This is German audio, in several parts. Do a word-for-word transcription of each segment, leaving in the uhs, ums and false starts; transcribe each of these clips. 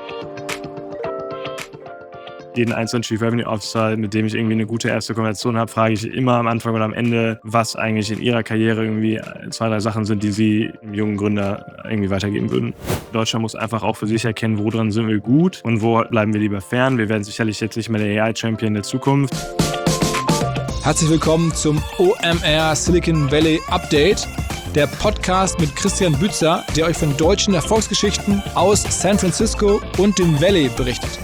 Jeden einzelnen Chief Revenue Officer, mit dem ich irgendwie eine gute erste Konversation habe, frage ich immer am Anfang oder am Ende, was eigentlich in ihrer Karriere irgendwie zwei, drei Sachen sind, die sie einem jungen Gründer irgendwie weitergeben würden. Deutschland muss einfach auch für sich erkennen, wo dran sind wir gut und wo bleiben wir lieber fern. Wir werden sicherlich jetzt nicht mehr der A I-Champion der Zukunft. Herzlich willkommen zum O M R Silicon Valley Update, der Podcast mit Christian Bützer, der euch von deutschen Erfolgsgeschichten aus San Francisco und dem Valley berichtet.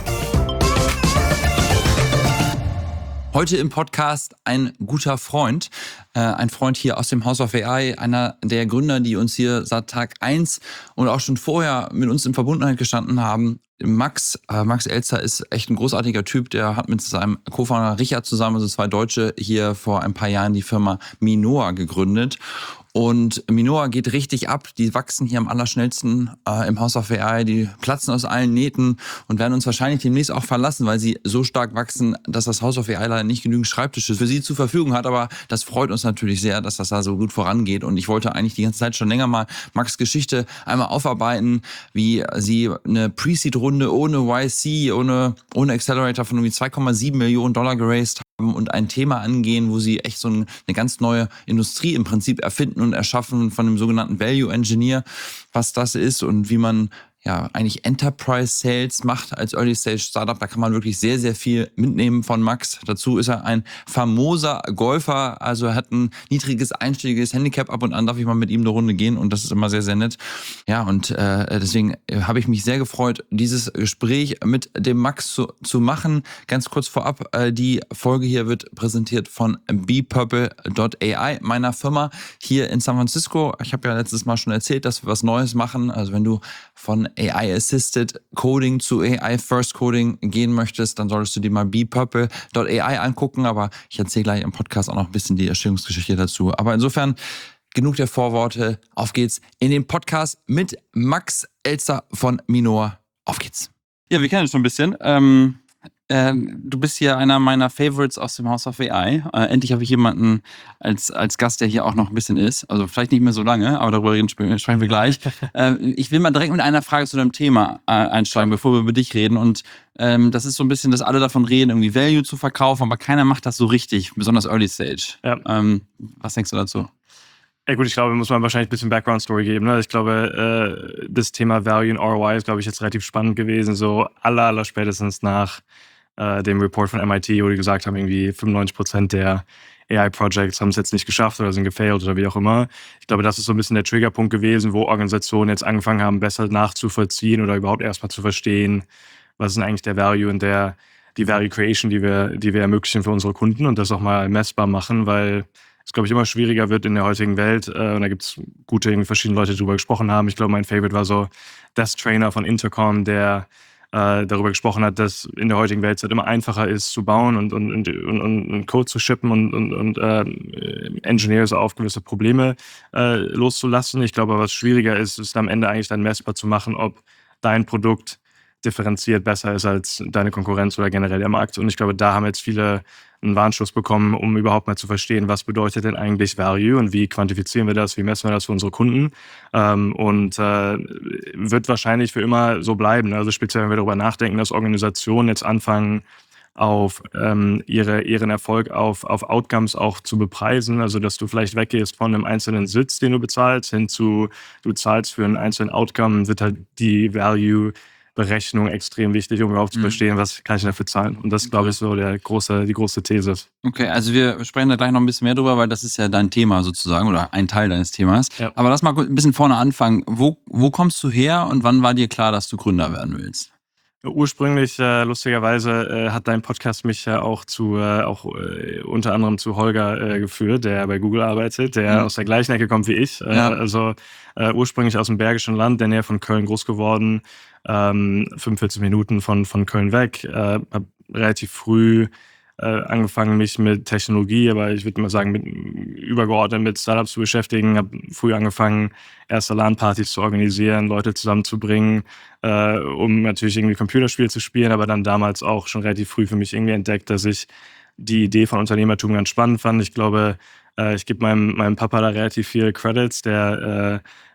Heute im Podcast ein guter Freund, äh, ein Freund hier aus dem House of A I, einer der Gründer, die uns hier seit Tag eins und auch schon vorher mit uns in Verbundenheit gestanden haben. Max, äh, Max Elster ist echt ein großartiger Typ, der hat mit seinem Co-Founder Richard zusammen, also zwei Deutsche, hier vor ein paar Jahren die Firma Minoa gegründet. Und Minoa geht richtig ab. Die wachsen hier am allerschnellsten äh, im House of A I. Die platzen aus allen Nähten und werden uns wahrscheinlich demnächst auch verlassen, weil sie so stark wachsen, dass das House of A I leider nicht genügend Schreibtische für sie zur Verfügung hat. Aber das freut uns natürlich sehr, dass das da so gut vorangeht. Und ich wollte eigentlich die ganze Zeit schon länger mal Max' Geschichte einmal aufarbeiten, wie sie eine Pre-Seed-Runde ohne Y C, ohne, ohne Accelerator von irgendwie zwei Komma sieben Millionen Dollar geraced haben und ein Thema angehen, wo sie echt so eine ganz neue Industrie im Prinzip erfinden und erschaffen von dem sogenannten Value Engineer, was das ist und wie man ja eigentlich Enterprise Sales macht als Early Stage Startup. Da kann man wirklich sehr, sehr viel mitnehmen von Max. Dazu ist er ein famoser Golfer, also er hat ein niedriges einstelliges Handicap. Ab und an darf ich mal mit ihm eine Runde gehen und das ist immer sehr, sehr nett. Ja, und äh, deswegen habe ich mich sehr gefreut, dieses Gespräch mit dem Max zu, zu machen. Ganz kurz vorab, äh, die Folge hier wird präsentiert von b purple dot a i, meiner Firma hier in San Francisco. Ich habe ja letztes Mal schon erzählt, dass wir was Neues machen. Also wenn du von A I-Assisted Coding zu A I-First Coding gehen möchtest, dann solltest du dir mal b purple dot a i angucken. Aber ich erzähle gleich im Podcast auch noch ein bisschen die Entstehungsgeschichte dazu. Aber insofern genug der Vorworte. Auf geht's in den Podcast mit Max Elster von Minoa. Auf geht's. Ja, wir kennen uns schon ein bisschen. Ähm, äh, du bist hier einer meiner Favorites aus dem House of A I. Äh, endlich habe ich jemanden als, als Gast, der hier auch noch ein bisschen ist. Also vielleicht nicht mehr so lange, aber darüber reden, sprechen wir gleich. äh, ich will mal direkt mit einer Frage zu deinem Thema äh, einsteigen, bevor wir über dich reden. Und ähm, das ist so ein bisschen, dass alle davon reden, irgendwie Value zu verkaufen, aber keiner macht das so richtig, besonders Early Stage. Ja. Ähm, was denkst du dazu? Ja gut, ich glaube, muss man wahrscheinlich ein bisschen Background-Story geben. Ne? Ich glaube, äh, das Thema Value und R O I ist, glaube ich, jetzt relativ spannend gewesen. So aller, aller spätestens nach äh, dem Report von M I T, wo die gesagt haben, irgendwie fünfundneunzig Prozent der A I-Projects haben es jetzt nicht geschafft oder sind gefailed oder wie auch immer. Ich glaube, das ist so ein bisschen der Triggerpunkt gewesen, wo Organisationen jetzt angefangen haben, besser nachzuvollziehen oder überhaupt erstmal zu verstehen, was ist denn eigentlich der Value und der, die Value Creation, die wir, die wir ermöglichen für unsere Kunden und das auch mal messbar machen, weil es, glaube ich, immer schwieriger wird in der heutigen Welt. Äh, und da gibt es gute, irgendwie verschiedene Leute, die darüber gesprochen haben. Ich glaube, mein Favorite war so Desk Trainer von Intercom, der äh, darüber gesprochen hat, dass in der heutigen Welt es halt immer einfacher ist zu bauen und, und, und, und, und Code zu shippen und, und, und äh, Engineers auf gewisse Probleme äh, loszulassen. Ich glaube, was schwieriger ist, ist am Ende eigentlich dann messbar zu machen, ob dein Produkt differenziert besser ist als deine Konkurrenz oder generell der Markt. Und ich glaube, da haben jetzt viele einen Warnschuss bekommen, um überhaupt mal zu verstehen, was bedeutet denn eigentlich Value und wie quantifizieren wir das, wie messen wir das für unsere Kunden. Ähm, und äh, wird wahrscheinlich für immer so bleiben. Also speziell, wenn wir darüber nachdenken, dass Organisationen jetzt anfangen, auf ähm, ihre, ihren Erfolg auf, auf Outcomes auch zu bepreisen. Also dass du vielleicht weggehst von einem einzelnen Sitz, den du bezahlst, hin zu, du zahlst für einen einzelnen Outcome, wird halt die Value Berechnung extrem wichtig, um überhaupt zu verstehen, was kann ich dafür zahlen. Und das, glaube ich, so der große, die große These ist. Okay, also wir sprechen da gleich noch ein bisschen mehr drüber, weil das ist ja dein Thema sozusagen oder ein Teil deines Themas. Ja. Aber lass mal ein bisschen vorne anfangen. Wo, wo kommst du her und wann war dir klar, dass du Gründer werden willst? Ursprünglich, äh, lustigerweise, äh, hat dein Podcast mich ja auch zu, äh, auch äh, unter anderem zu Holger äh, geführt, der bei Google arbeitet, der mhm. aus der gleichen Ecke kommt wie ich. Äh, ja. Also äh, ursprünglich aus dem Bergischen Land, der Nähe von Köln groß geworden, ähm, fünfundvierzig Minuten von, von Köln weg, äh, hab relativ früh äh, angefangen, mich mit Technologie, aber ich würde mal sagen, mit, übergeordnet mit Startups zu beschäftigen. Habe früh angefangen, erste LAN-Partys zu organisieren, Leute zusammenzubringen, äh, um natürlich irgendwie Computerspiele zu spielen, aber dann damals auch schon relativ früh für mich irgendwie entdeckt, dass ich die Idee von Unternehmertum ganz spannend fand. Ich glaube, äh, ich gebe meinem, meinem Papa da relativ viel Credits, der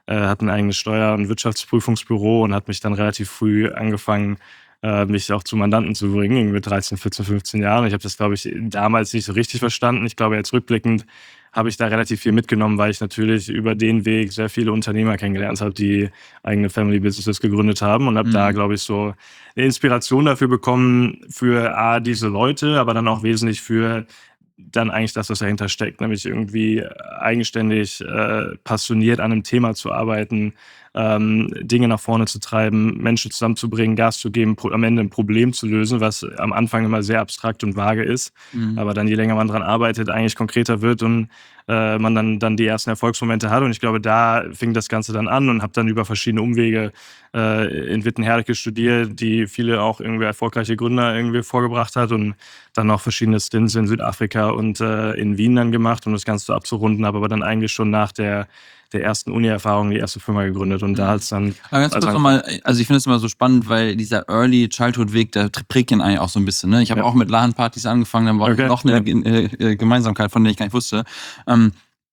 äh, hat ein eigenes Steuer- und Wirtschaftsprüfungsbüro und hat mich dann relativ früh angefangen, äh, mich auch zu Mandanten zu bringen, irgendwie mit dreizehn, vierzehn, fünfzehn Jahren. Ich habe das, glaube ich, damals nicht so richtig verstanden. Ich glaube, jetzt rückblickend habe ich da relativ viel mitgenommen, weil ich natürlich über den Weg sehr viele Unternehmer kennengelernt habe, die eigene Family Businesses gegründet haben und habe Mhm. da, glaube ich, so eine Inspiration dafür bekommen für A, diese Leute, aber dann auch wesentlich für dann eigentlich das, was dahinter steckt, nämlich irgendwie eigenständig, äh, passioniert an einem Thema zu arbeiten, ähm, Dinge nach vorne zu treiben, Menschen zusammenzubringen, Gas zu geben, pro- am Ende ein Problem zu lösen, was am Anfang immer sehr abstrakt und vage ist, Mhm. aber dann je länger man dran arbeitet, eigentlich konkreter wird und äh, man dann, dann die ersten Erfolgsmomente hat. Und ich glaube, da fing das Ganze dann an und habe dann über verschiedene Umwege äh, in Wittenherdecke studiert, die viele auch irgendwie erfolgreiche Gründer irgendwie vorgebracht hat und dann noch verschiedene Stints in Südafrika und äh, in Wien dann gemacht, um das Ganze so abzurunden, habe aber dann eigentlich schon nach der, der ersten Uni-Erfahrung die erste Firma gegründet und da hat es dann... Aber ganz kurz also- nochmal, also ich finde es immer so spannend, weil dieser Early Childhood-Weg, der prägt ihn eigentlich auch so ein bisschen. Ne? Ich habe Ja. auch mit LAN-Partys angefangen, dann war Okay, noch eine äh, äh, Gemeinsamkeit, von der ich gar nicht wusste. Ähm,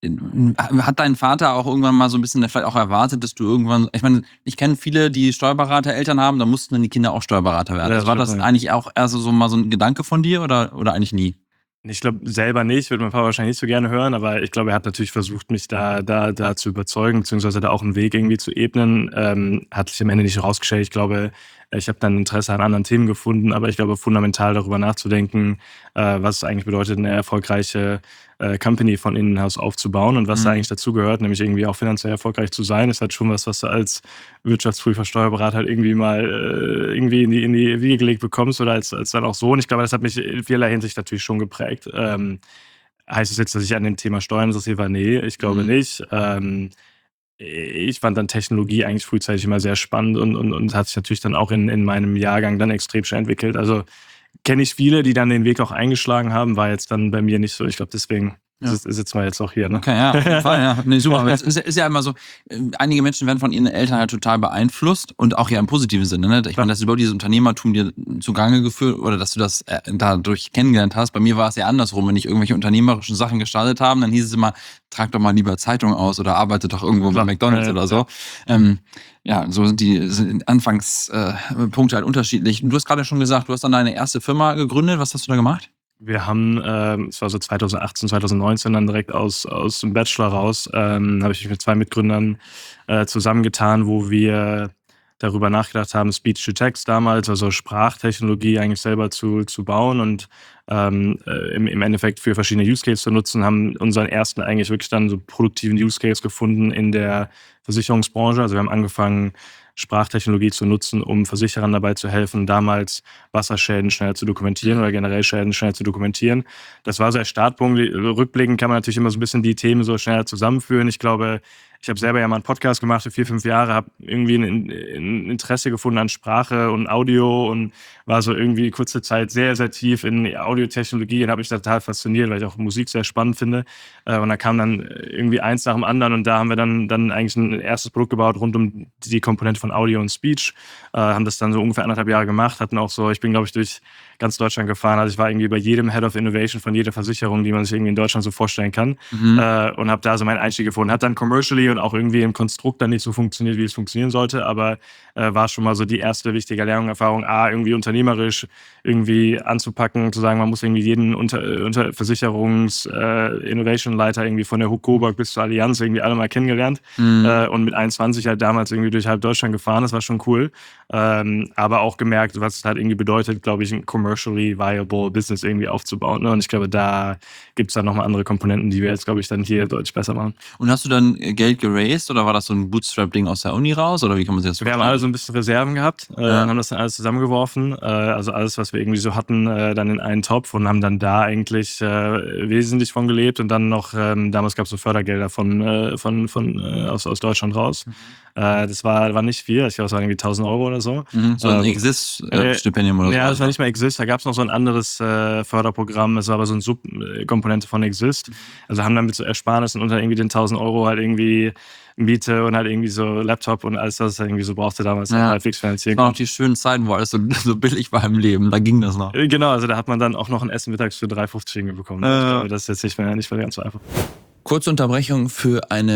hat dein Vater auch irgendwann mal so ein bisschen vielleicht auch erwartet, dass du irgendwann, ich meine, ich kenne viele, die Steuerberater-Eltern haben, da mussten dann die Kinder auch Steuerberater werden. Ja, Also war das das stimmt, ja. eigentlich auch erst so mal so ein Gedanke von dir oder, oder eigentlich nie? Ich glaube selber nicht, würde mein Papa wahrscheinlich nicht so gerne hören, aber ich glaube, er hat natürlich versucht, mich da, da, da zu überzeugen, beziehungsweise da auch einen Weg irgendwie zu ebnen. Ähm, hat sich am Ende nicht rausgestellt. Ich glaube, ich habe dann Interesse an anderen Themen gefunden, aber ich glaube, fundamental darüber nachzudenken, äh, was es eigentlich bedeutet, eine erfolgreiche äh, Company von innen aus aufzubauen und was Mhm. da eigentlich dazu gehört, nämlich irgendwie auch finanziell erfolgreich zu sein, ist halt schon was, was du als Wirtschaftsprüfer, Steuerberater halt irgendwie mal äh, irgendwie in die, in die Wiege gelegt bekommst oder als, als dann auch so. Und ich glaube, das hat mich in vielerlei Hinsicht natürlich schon geprägt. Ähm, heißt es jetzt, dass ich an dem Thema Steuern interessiert war? Nee, ich glaube Mhm. nicht. Ähm, ich fand dann Technologie eigentlich frühzeitig immer sehr spannend und, und, und hat sich natürlich dann auch in, in meinem Jahrgang dann extrem schnell entwickelt. Also kenne ich viele, die dann den Weg auch eingeschlagen haben, war jetzt dann bei mir nicht so. Ich glaube, deswegen Ja. sitz- sitzen wir jetzt auch hier. Ne? Okay, ja, auf jeden Fall, ja. Nee, super. Aber es ist, ist ja immer so, äh, einige Menschen werden von ihren Eltern halt total beeinflusst und auch ja im positiven Sinne. Ne? Ich meine, dass überhaupt dieses Unternehmertum dir zugange geführt oder dass du das äh, dadurch kennengelernt hast. Bei mir war es ja andersrum. Wenn ich irgendwelche unternehmerischen Sachen gestartet habe, dann hieß es immer, trag doch mal lieber Zeitung aus oder arbeite doch irgendwo Klar. bei McDonalds Ja, oder so. Ähm, ja, so sind die sind Anfangspunkte äh, Punkte halt unterschiedlich. Du hast gerade schon gesagt, du hast dann deine erste Firma gegründet. Was hast du da gemacht? Wir haben, ähm, es war so zweitausendachtzehn, zweitausendneunzehn, dann direkt aus, aus dem Bachelor raus, ähm, habe ich mich mit zwei Mitgründern äh, zusammengetan, wo wir darüber nachgedacht haben, Speech-to-Text damals, also Sprachtechnologie eigentlich selber zu, zu bauen und ähm, äh, im, im Endeffekt für verschiedene Use Cases zu nutzen, haben unseren ersten eigentlich wirklich dann so produktiven Use Case gefunden in der Versicherungsbranche. Also wir haben angefangen, Sprachtechnologie zu nutzen, um Versicherern dabei zu helfen, damals Wasserschäden schnell zu dokumentieren oder generell Schäden schnell zu dokumentieren. Das war so der Startpunkt. Rückblickend kann man natürlich immer so ein bisschen die Themen so schneller zusammenführen. Ich glaube, ich habe selber ja mal einen Podcast gemacht für vier, fünf Jahre, habe irgendwie ein, ein Interesse gefunden an Sprache und Audio und war so irgendwie kurze Zeit sehr, sehr tief in Audiotechnologie und habe mich da total fasziniert, weil ich auch Musik sehr spannend finde. Und da kam dann irgendwie eins nach dem anderen und da haben wir dann, dann eigentlich ein erstes Produkt gebaut rund um die Komponente von Audio und Speech. Äh, haben das dann so ungefähr anderthalb Jahre gemacht, hatten auch so, ich bin glaube ich durch ganz Deutschland gefahren, also ich war irgendwie bei jedem Head of Innovation von jeder Versicherung, die man sich irgendwie in Deutschland so vorstellen kann, Mhm. äh, und habe da so meinen Einstieg gefunden. Hat dann commercially und auch irgendwie im Konstrukt dann nicht so funktioniert, wie es funktionieren sollte, aber äh, war schon mal so die erste wichtige Lernerfahrung, A, irgendwie unternehmerisch irgendwie anzupacken, zu sagen, man muss irgendwie jeden unter, unter Versicherungs-Innovation-Leiter äh, irgendwie von der Huck Coburg bis zur Allianz irgendwie alle mal kennengelernt. Mhm. Äh, und mit einundzwanzig halt damals irgendwie durch halb Deutschland gefahren, das war schon cool. Ähm, aber auch gemerkt, was es halt irgendwie bedeutet, glaube ich, ein commercially viable Business irgendwie aufzubauen. Ne? Und ich glaube, da gibt es dann nochmal andere Komponenten, die wir jetzt, glaube ich, dann hier deutlich besser machen. Und hast du dann Geld geraced oder war das so ein Bootstrap-Ding aus der Uni raus? Oder wie kann man sich das Wir haben alle so ein bisschen Reserven gehabt, äh, Ja. und haben das dann alles zusammengeworfen, äh, also alles, was wir irgendwie so hatten, äh, dann in einen Topf und haben dann da eigentlich äh, wesentlich von gelebt und dann noch, ähm, damals gab es so Fördergelder von, äh, von, von äh, aus, aus Deutschland raus. Äh, das war, war nicht viel, ich glaube, es waren irgendwie tausend Euro oder so. Mhm, so ein Ähm, Exist-Stipendium oder so. Ja, das war nicht mal Exist, da gab es noch so ein anderes äh, Förderprogramm, es war aber so eine Subkomponente von Exist. Also haben dann mit so Ersparnissen unter irgendwie den tausend Euro halt irgendwie Miete und halt irgendwie so Laptop und alles, was es halt irgendwie so brauchte damals, Ja. halbwegs finanzieren Das waren auch die schönen Zeiten, wo alles so, so billig war im Leben. Da ging das noch. Äh, Genau, also da hat man dann auch noch ein Essen mittags für drei Euro fünfzig bekommen. Äh. Ich glaube, das ist jetzt nicht mehr, nicht mehr ganz so einfach. Kurze Unterbrechung für eine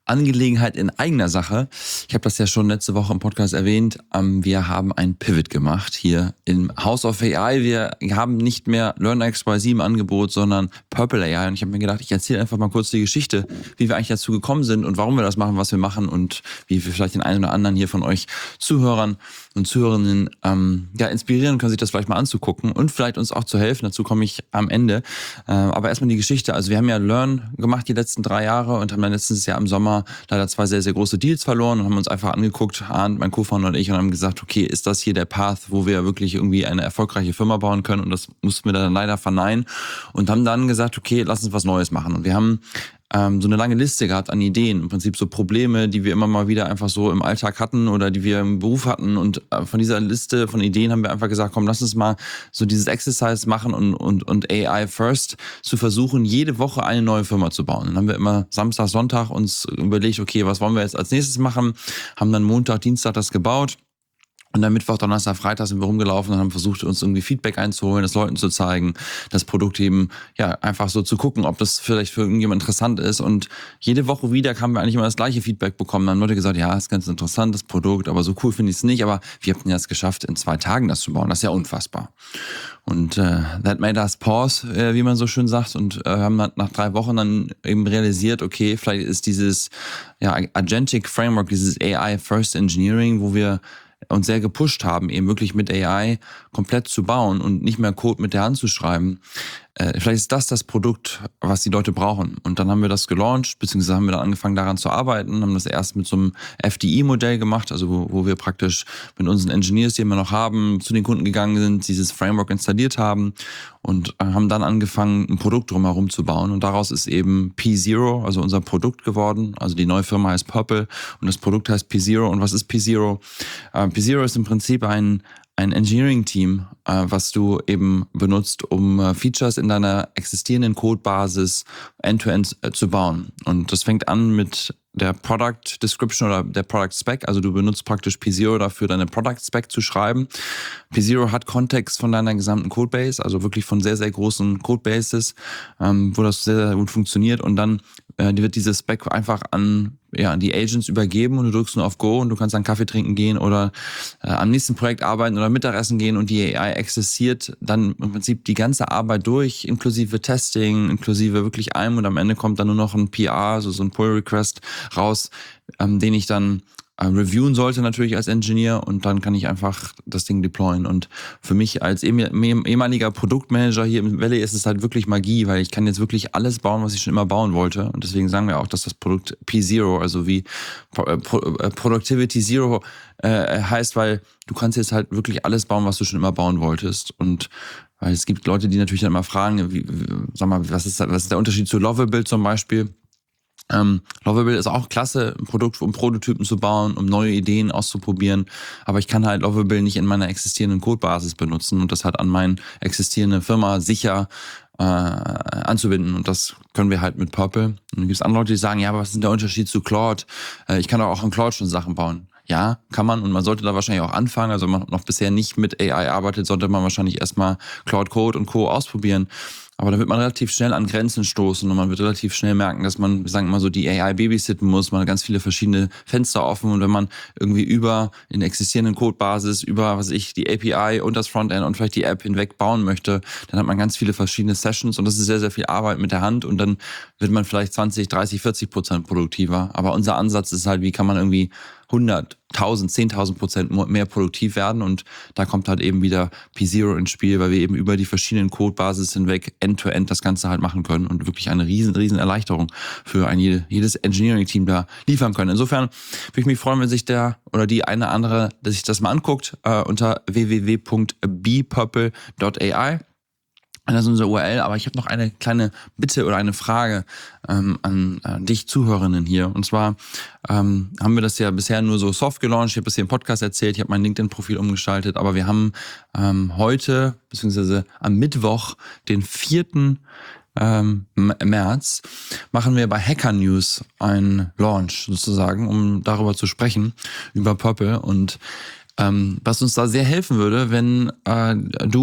Angelegenheit in eigener Sache. Ich habe das ja schon letzte Woche im Podcast erwähnt. Ähm, wir haben ein Pivot gemacht hier im House of A I. Wir haben nicht mehr LearnX Y sieben im Angebot, sondern Purple A I. Und ich habe mir gedacht, ich erzähle einfach mal kurz die Geschichte, wie wir eigentlich dazu gekommen sind und warum wir das machen, was wir machen und wie wir vielleicht den einen oder anderen hier von euch Zuhörern und Zuhörerinnen ähm, ja, inspirieren können, sich das vielleicht mal anzugucken und vielleicht uns auch zu helfen. Dazu komme ich am Ende. Äh, aber erstmal die Geschichte. Also wir haben ja Learn gemacht die letzten drei Jahre und haben dann letztes Jahr im Sommer leider zwei sehr, sehr große Deals verloren und haben uns einfach angeguckt, Arndt, mein Co-Founder und ich, und haben gesagt, okay, ist das hier der Path, wo wir wirklich irgendwie eine erfolgreiche Firma bauen können? Und das mussten wir dann leider verneinen und haben dann gesagt, okay, lass uns was Neues machen. Und wir haben ähm, so eine lange Liste gehabt an Ideen, im Prinzip so Probleme, die wir immer mal wieder einfach so im Alltag hatten oder die wir im Beruf hatten. Und äh, von dieser Liste von Ideen haben wir einfach gesagt, komm, lass uns mal so dieses Exercise machen und, und, und A I first zu versuchen, jede Woche eine neue Firma zu bauen. Dann haben wir immer Samstag, Sonntag uns überlegt, okay, was wollen wir jetzt als nächstes machen? Haben dann Montag, Dienstag das gebaut. Und dann Mittwoch, Donnerstag, Freitag sind wir rumgelaufen und haben versucht, uns irgendwie Feedback einzuholen, das Leuten zu zeigen, das Produkt eben, ja, einfach so zu gucken, ob das vielleicht für irgendjemand interessant ist. Und jede Woche wieder haben wir eigentlich immer das gleiche Feedback bekommen. Dann haben Leute gesagt, ja, ist ganz interessant, das Produkt, aber so cool finde ich es nicht. Aber wir haben es geschafft, in zwei Tagen das zu bauen. Das ist ja unfassbar. Und äh, that made us pause, äh, wie man so schön sagt. Und äh, haben dann nach drei Wochen dann eben realisiert, okay, vielleicht ist dieses ja, Agentic Framework, dieses A I First Engineering, wo wir uns sehr gepusht haben, eben wirklich mit A I komplett zu bauen und nicht mehr Code mit der Hand zu schreiben. Äh, vielleicht ist das das Produkt, was die Leute brauchen. Und dann haben wir das gelauncht, beziehungsweise haben wir dann angefangen daran zu arbeiten, haben das erst mit so einem F D E-Modell gemacht, also wo, wo wir praktisch mit unseren Engineers, die wir noch haben, zu den Kunden gegangen sind, dieses Framework installiert haben und haben dann angefangen, ein Produkt drumherum zu bauen. Und daraus ist eben P Zero, also unser Produkt geworden. Also die neue Firma heißt Purple und das Produkt heißt P Zero. Und was ist P Zero? Äh, P Zero ist im Prinzip ein ein Engineering-Team, äh, was du eben benutzt, um äh, Features in deiner existierenden Codebasis end-to-end äh, zu bauen. Und das fängt an mit der Product Description oder der Product Spec. Also du benutzt praktisch P Zero dafür, deine Product Spec zu schreiben. P Zero hat Kontext von deiner gesamten Codebase, also wirklich von sehr, sehr großen Codebases, ähm, wo das sehr, sehr gut funktioniert. Und dann äh, wird diese Spec einfach an, ja, an die Agents übergeben und du drückst nur auf Go und du kannst dann Kaffee trinken gehen oder äh, am nächsten Projekt arbeiten oder Mittagessen gehen und die A I accessiert dann im Prinzip die ganze Arbeit durch, inklusive Testing, inklusive wirklich allem, und am Ende kommt dann nur noch ein P R, also so ein Pull Request raus, ähm, den ich dann äh, reviewen sollte natürlich als Engineer, und dann kann ich einfach das Ding deployen. Und für mich als ehemaliger Produktmanager hier im Valley ist es halt wirklich Magie, weil ich kann jetzt wirklich alles bauen, was ich schon immer bauen wollte, und deswegen sagen wir auch, dass das Produkt P Zero, also wie Pro- Pro- Productivity Zero äh, heißt, weil du kannst jetzt halt wirklich alles bauen, was du schon immer bauen wolltest. Und weil es gibt Leute, die natürlich dann immer fragen, wie, sag mal, was ist, was ist der Unterschied zu Lovable zum Beispiel? Ähm, Lovable ist auch klasse, ein Produkt, um Prototypen zu bauen, um neue Ideen auszuprobieren. Aber ich kann halt Lovable nicht in meiner existierenden Codebasis benutzen und das halt an meine existierende Firma sicher äh, anzubinden. Und das können wir halt mit Purple. Und dann gibt es andere Leute, die sagen, ja, aber was ist denn der Unterschied zu Claude? Äh, ich kann doch auch in Claude schon Sachen bauen. Ja, kann man, und man sollte da wahrscheinlich auch anfangen. Also wenn man noch bisher nicht mit A I arbeitet, sollte man wahrscheinlich erstmal Claude Code und Co. ausprobieren. Aber da wird man relativ schnell an Grenzen stoßen und man wird relativ schnell merken, dass man, wir sagen mal so, die A I babysitten muss. Man hat ganz viele verschiedene Fenster offen, und wenn man irgendwie über in der existierenden Codebasis, über, was weiß ich, die A P I und das Frontend und vielleicht die App hinweg bauen möchte, dann hat man ganz viele verschiedene Sessions, und das ist sehr, sehr viel Arbeit mit der Hand, und dann wird man vielleicht zwanzig, dreißig, vierzig Prozent produktiver. Aber unser Ansatz ist halt, wie kann man irgendwie hundert, tausend, zehntausend Prozent mehr produktiv werden, und da kommt halt eben wieder P Zero ins Spiel, weil wir eben über die verschiedenen Codebasis hinweg end-to-end das Ganze halt machen können und wirklich eine riesen, riesen Erleichterung für ein jedes Engineering-Team da liefern können. Insofern würde ich mich freuen, wenn sich der oder die eine andere, dass sich das mal anguckt, äh, unter w w w punkt b purple punkt a i. Das ist unsere U R L, aber ich habe noch eine kleine Bitte oder eine Frage ähm, an, an dich Zuhörerinnen hier. Und zwar ähm, haben wir das ja bisher nur so soft gelauncht. Ich habe das hier im Podcast erzählt, ich habe mein LinkedIn-Profil umgestaltet, aber wir haben ähm, heute, beziehungsweise am Mittwoch, den vierten Ähm, März, machen wir bei Hacker News einen Launch sozusagen, um darüber zu sprechen, über Purple. Und ähm, was uns da sehr helfen würde, wenn äh, du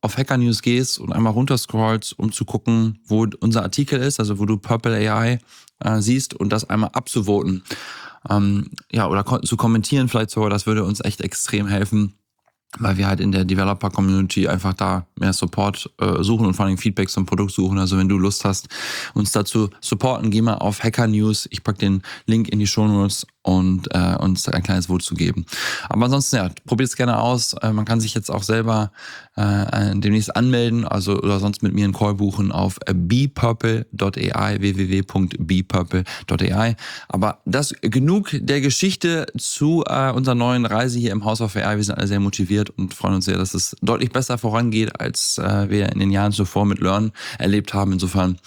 auf Hacker News gehst und einmal runterscrollst, um zu gucken, wo unser Artikel ist, also wo du Purple A I äh, siehst und das einmal abzuvoten. Ähm, ja, oder ko- zu kommentieren vielleicht sogar, das würde uns echt extrem helfen, weil wir halt in der Developer-Community einfach da mehr Support äh, suchen und vor allem Feedback zum Produkt suchen. Also wenn du Lust hast, uns dazu supporten, geh mal auf Hacker News. Ich pack den Link in die Shownotes und äh, uns ein kleines Vote zu geben. Aber ansonsten, ja, probiert es gerne aus. Äh, man kann sich jetzt auch selber äh, demnächst anmelden, also oder sonst mit mir einen Call buchen auf bpurple dot a i, w w w punkt bpurple dot a i. Aber das genug der Geschichte zu äh, unserer neuen Reise hier im House of A I. Wir sind alle sehr motiviert und freuen uns sehr, dass es deutlich besser vorangeht, als äh, wir in den Jahren zuvor mit Learn erlebt haben. Insofern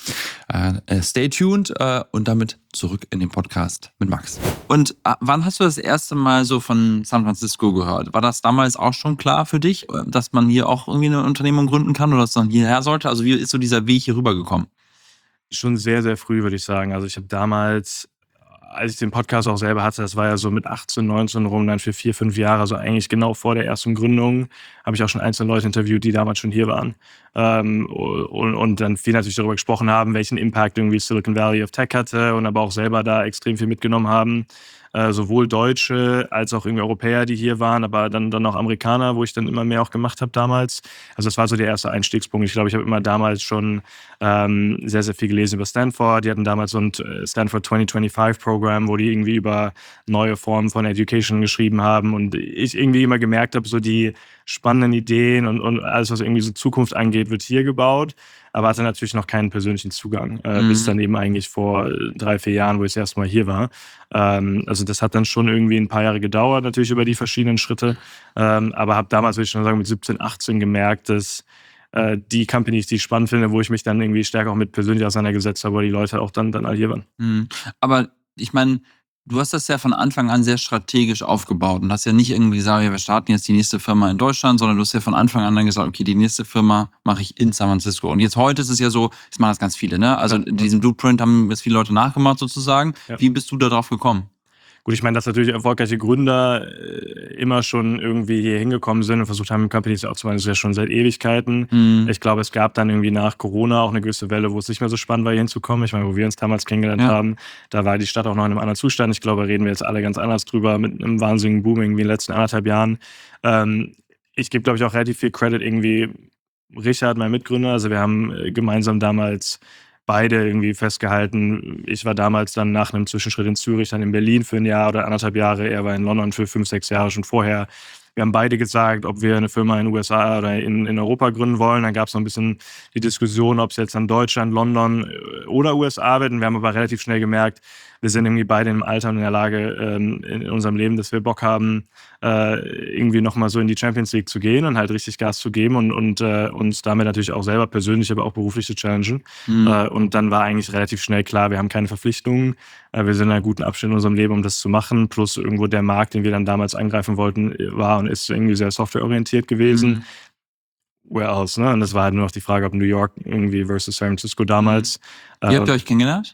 äh, stay tuned äh, und damit zurück in den Podcast mit Max. Und äh, wann hast du das erste Mal so von San Francisco gehört? War das damals auch schon klar für dich, dass man hier auch irgendwie eine Unternehmung gründen kann oder dass man hierher sollte? Also wie ist so dieser Weg hier rübergekommen? Schon sehr, sehr früh, würde ich sagen. Also ich habe damals, als ich den Podcast auch selber hatte, das war ja so mit achtzehn, neunzehn rum, dann für vier, fünf Jahre, also eigentlich genau vor der ersten Gründung, habe ich auch schon einzelne Leute interviewt, die damals schon hier waren. Ähm, und, und dann viel natürlich darüber gesprochen haben, welchen Impact irgendwie Silicon Valley of Tech hatte und aber auch selber da extrem viel mitgenommen haben. Äh, sowohl Deutsche als auch irgendwie Europäer, die hier waren, aber dann, dann auch Amerikaner, wo ich dann immer mehr auch gemacht habe damals. Also das war so der erste Einstiegspunkt. Ich glaube, ich habe immer damals schon ähm, sehr, sehr viel gelesen über Stanford. Die hatten damals so ein Stanford zwanzig fünfundzwanzig Programm, wo die irgendwie über neue Formen von Education geschrieben haben und ich irgendwie immer gemerkt habe, so die spannenden Ideen und, und alles, was irgendwie so Zukunft angeht, wird hier gebaut. Aber hatte natürlich noch keinen persönlichen Zugang, äh, Mhm. bis dann eben eigentlich vor drei, vier Jahren, wo ich das erste Mal hier war. Ähm, also das hat dann schon irgendwie ein paar Jahre gedauert, natürlich über die verschiedenen Schritte. Ähm, aber habe damals, würde ich schon sagen, mit siebzehn, achtzehn gemerkt, dass äh, die Companies, die ich spannend finde, wo ich mich dann irgendwie stärker auch mit persönlich auseinandergesetzt habe, wo die Leute auch dann, dann all hier waren. Mhm. Aber ich meine, du hast das ja von Anfang an sehr strategisch aufgebaut und hast ja nicht irgendwie gesagt, ja, wir starten jetzt die nächste Firma in Deutschland, sondern du hast ja von Anfang an dann gesagt, okay, die nächste Firma mache ich in San Francisco. Und jetzt heute ist es ja so, das machen das ganz viele, ne? Also Ja. diesen Blueprint haben jetzt viele Leute nachgemacht sozusagen. Ja. Wie bist du da drauf gekommen? Gut, ich meine, dass natürlich erfolgreiche Gründer äh, immer schon irgendwie hier hingekommen sind und versucht haben, Companies aufzubauen, das ist ja schon seit Ewigkeiten. Mhm. Ich glaube, es gab dann irgendwie nach Corona auch eine gewisse Welle, wo es nicht mehr so spannend war, hier hinzukommen. Ich meine, wo wir uns damals kennengelernt Ja. haben, da war die Stadt auch noch in einem anderen Zustand. Ich glaube, da reden wir jetzt alle ganz anders drüber, mit einem wahnsinnigen Boom irgendwie in den letzten anderthalb Jahren. Ähm, ich gebe, glaube ich, auch relativ viel Credit irgendwie Richard, mein Mitgründer. Also wir haben äh, gemeinsam damals beide irgendwie festgehalten. Ich war damals dann nach einem Zwischenschritt in Zürich, dann in Berlin für ein Jahr oder anderthalb Jahre. Er war in London für fünf, sechs Jahre schon vorher. Wir haben beide gesagt, ob wir eine Firma in den U S A oder in, in Europa gründen wollen. Dann gab es noch ein bisschen die Diskussion, ob es jetzt dann Deutschland, London oder U S A wird. Und wir haben aber relativ schnell gemerkt, wir sind irgendwie beide im Alter und in der Lage ähm, in unserem Leben, dass wir Bock haben, äh, irgendwie nochmal so in die Champions League zu gehen und halt richtig Gas zu geben und, und äh, uns damit natürlich auch selber persönlich, aber auch beruflich zu challengen. Mhm. Äh, und dann war eigentlich relativ schnell klar, wir haben keine Verpflichtungen. Äh, wir sind in einem guten Abschnitt in unserem Leben, um das zu machen. Plus irgendwo der Markt, den wir dann damals angreifen wollten, war und ist irgendwie sehr softwareorientiert gewesen. Mhm. Where else, ne? Und das war halt nur noch die Frage, ob New York irgendwie versus San Francisco damals. Wie Äh, habt ihr euch kennengelernt?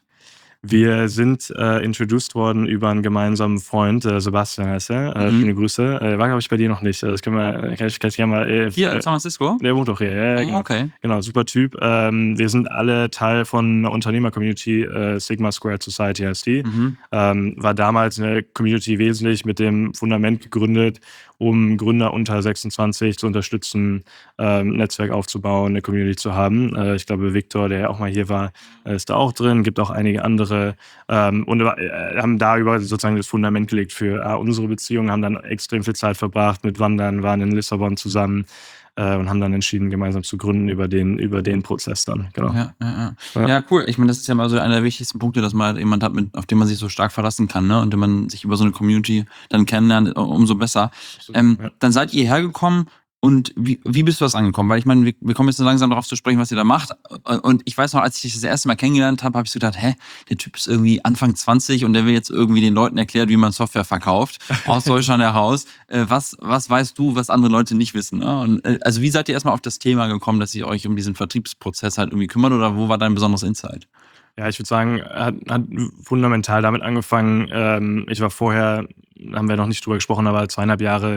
wir sind äh, introduced worden über einen gemeinsamen Freund, äh, Sebastian heißt er. Äh, Mhm. Schöne Grüße. Äh, war, glaube ich, bei dir noch nicht. Das können wir, kann ich, kann ich gerne mal. Äh, Hier äh, in San Francisco? der wohnt auch hier, ja, ja, Ah, genau. okay. Genau, super Typ. Ähm, wir sind alle Teil von einer Unternehmer-Community, äh, Sigma Squared Society heißt die. Mhm. Ähm, war damals eine Community wesentlich mit dem Fundament gegründet, um Gründer unter sechsundzwanzig zu unterstützen, ähm, ein Netzwerk aufzubauen, eine Community zu haben. Äh, ich glaube, Victor, der auch mal hier war, äh, ist da auch drin, gibt auch einige andere. Ähm, und äh, haben darüber sozusagen das Fundament gelegt für äh, unsere Beziehung, haben dann extrem viel Zeit verbracht mit Wandern, waren in Lissabon zusammen. Äh, und haben dann entschieden, gemeinsam zu gründen über den, über den Prozess dann. Genau. Ja, ja, ja. Ja. ja, cool. Ich meine, das ist ja mal so einer der wichtigsten Punkte, dass man halt jemand hat, mit, auf den man sich so stark verlassen kann, ne? Und wenn man sich über so eine Community dann kennenlernt, umso besser. Ähm, Ja. Dann seid ihr hergekommen und wie, wie bist du das angekommen? Weil ich meine, wir, wir kommen jetzt so langsam darauf zu sprechen, was ihr da macht. Und ich weiß noch, als ich dich das erste Mal kennengelernt habe, habe ich so gedacht, hä, der Typ ist irgendwie Anfang zwanzig und der will jetzt irgendwie den Leuten erklären, wie man Software verkauft, aus Deutschland heraus. Äh, was, was weißt du, was andere Leute nicht wissen? Ne? Und, äh, also wie seid ihr erstmal auf das Thema gekommen, dass ihr euch um diesen Vertriebsprozess halt irgendwie kümmert oder wo war dein besonderes Insight? Ja, ich würde sagen, hat, hat fundamental damit angefangen. Ähm, ich war vorher, haben wir noch nicht drüber gesprochen, aber zweieinhalb Jahre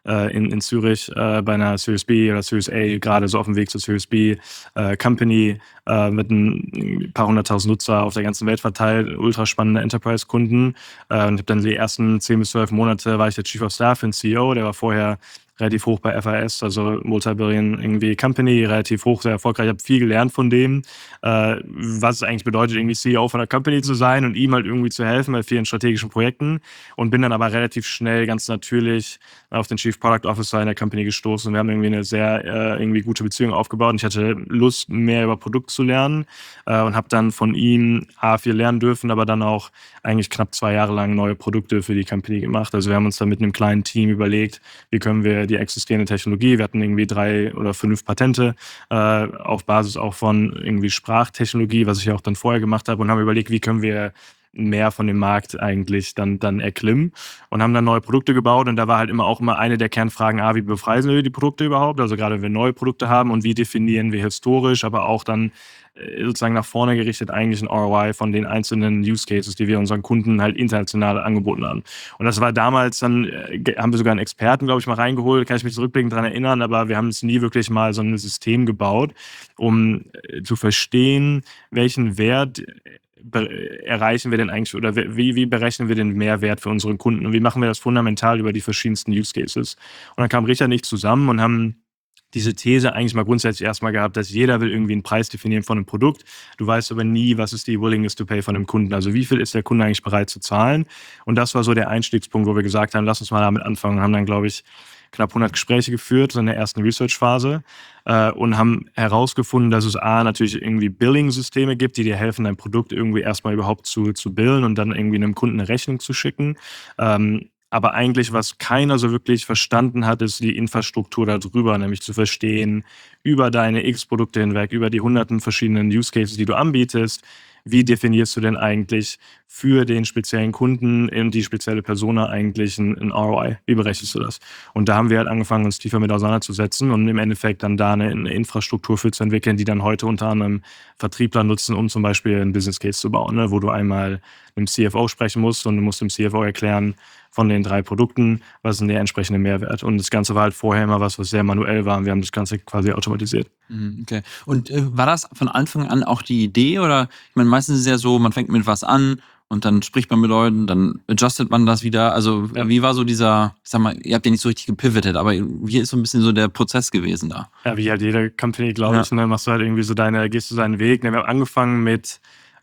äh, in, in Zürich äh, bei einer Series B oder Series A, gerade so auf dem Weg zur Series B äh, Company äh, mit ein paar hunderttausend Nutzer auf der ganzen Welt verteilt, ultra spannende Enterprise-Kunden. Äh, und ich habe dann die ersten zehn bis zwölf Monate war ich der Chief of Staff für den C E O, der war vorher relativ hoch bei F A S, also Multibillion irgendwie Company, relativ hoch, sehr erfolgreich. Ich habe viel gelernt von dem, äh, was es eigentlich bedeutet, irgendwie C E O von einer Company zu sein und ihm halt irgendwie zu helfen bei vielen strategischen Projekten, und bin dann aber relativ schnell, ganz natürlich auf den Chief Product Officer in der Company gestoßen, und wir haben irgendwie eine sehr äh, irgendwie gute Beziehung aufgebaut, und ich hatte Lust, mehr über Produkt zu lernen äh, und habe dann von ihm A, viel lernen dürfen, aber dann auch eigentlich knapp zwei Jahre lang neue Produkte für die Company gemacht. Also wir haben uns dann mit einem kleinen Team überlegt, wie können wir die existierende Technologie, wir hatten irgendwie drei oder fünf Patente äh, auf Basis auch von irgendwie Sprachtechnologie, was ich auch dann vorher gemacht habe, und haben überlegt, wie können wir mehr von dem Markt eigentlich dann, dann erklimmen, und haben dann neue Produkte gebaut. Und da war halt immer auch immer eine der Kernfragen, ah, wie bepreisen wir die Produkte überhaupt? Also gerade wenn wir neue Produkte haben, und wie definieren wir historisch, aber auch dann sozusagen nach vorne gerichtet eigentlich ein R O I von den einzelnen Use Cases, die wir unseren Kunden halt international angeboten haben. Und das war damals dann, haben wir sogar einen Experten, glaube ich, mal reingeholt, kann ich mich zurückblickend daran erinnern, aber wir haben es nie wirklich mal so ein System gebaut, um zu verstehen, welchen Wert erreichen wir denn eigentlich, oder wie, wie berechnen wir den Mehrwert für unsere Kunden, und wie machen wir das fundamental über die verschiedensten Use Cases. Und dann kam Richard und ich zusammen und haben diese These eigentlich mal grundsätzlich erstmal gehabt, dass jeder will irgendwie einen Preis definieren von einem Produkt. Du weißt aber nie, was ist die Willingness to pay von einem Kunden. Also wie viel ist der Kunde eigentlich bereit zu zahlen? Und das war so der Einstiegspunkt, wo wir gesagt haben, lass uns mal damit anfangen. Und haben dann, glaube ich, knapp hundert Gespräche geführt, so in der ersten Research-Phase, äh, und haben herausgefunden, dass es A, natürlich irgendwie Billing-Systeme gibt, die dir helfen, dein Produkt irgendwie erstmal überhaupt zu, zu billen und dann irgendwie einem Kunden eine Rechnung zu schicken. Ähm, Aber eigentlich, was keiner so wirklich verstanden hat, ist die Infrastruktur darüber, nämlich zu verstehen, über deine X-Produkte hinweg, über die hunderten verschiedenen Use Cases, die du anbietest, wie definierst du denn eigentlich für den speziellen Kunden und die spezielle Persona eigentlich ein, ein R O I? Wie berechnest du das? Und da haben wir halt angefangen, uns tiefer mit auseinanderzusetzen und im Endeffekt dann da eine, eine Infrastruktur für zu entwickeln, die dann heute unter anderem Vertriebler nutzen, um zum Beispiel einen Business Case zu bauen, ne? Wo du einmal mit dem C F O sprechen musst und du musst dem C F O erklären, von den drei Produkten, was ist denn der entsprechende Mehrwert? Und das Ganze war halt vorher immer was, was sehr manuell war, und wir haben das Ganze quasi automatisiert. Okay. Und äh, war das von Anfang an auch die Idee? Oder, ich meine, meistens ist es ja so, man fängt mit was an und dann spricht man mit Leuten, dann adjustet man das wieder. Also Ja. wie war so dieser, ich sag mal, ihr habt ja nicht so richtig gepivotet, aber wie ist so ein bisschen so der Prozess gewesen da? Ja, wie halt jede Company, glaube Ja. ich, ne, machst du halt irgendwie so deine, gehst du deinen Weg. Ne, wir haben angefangen mit,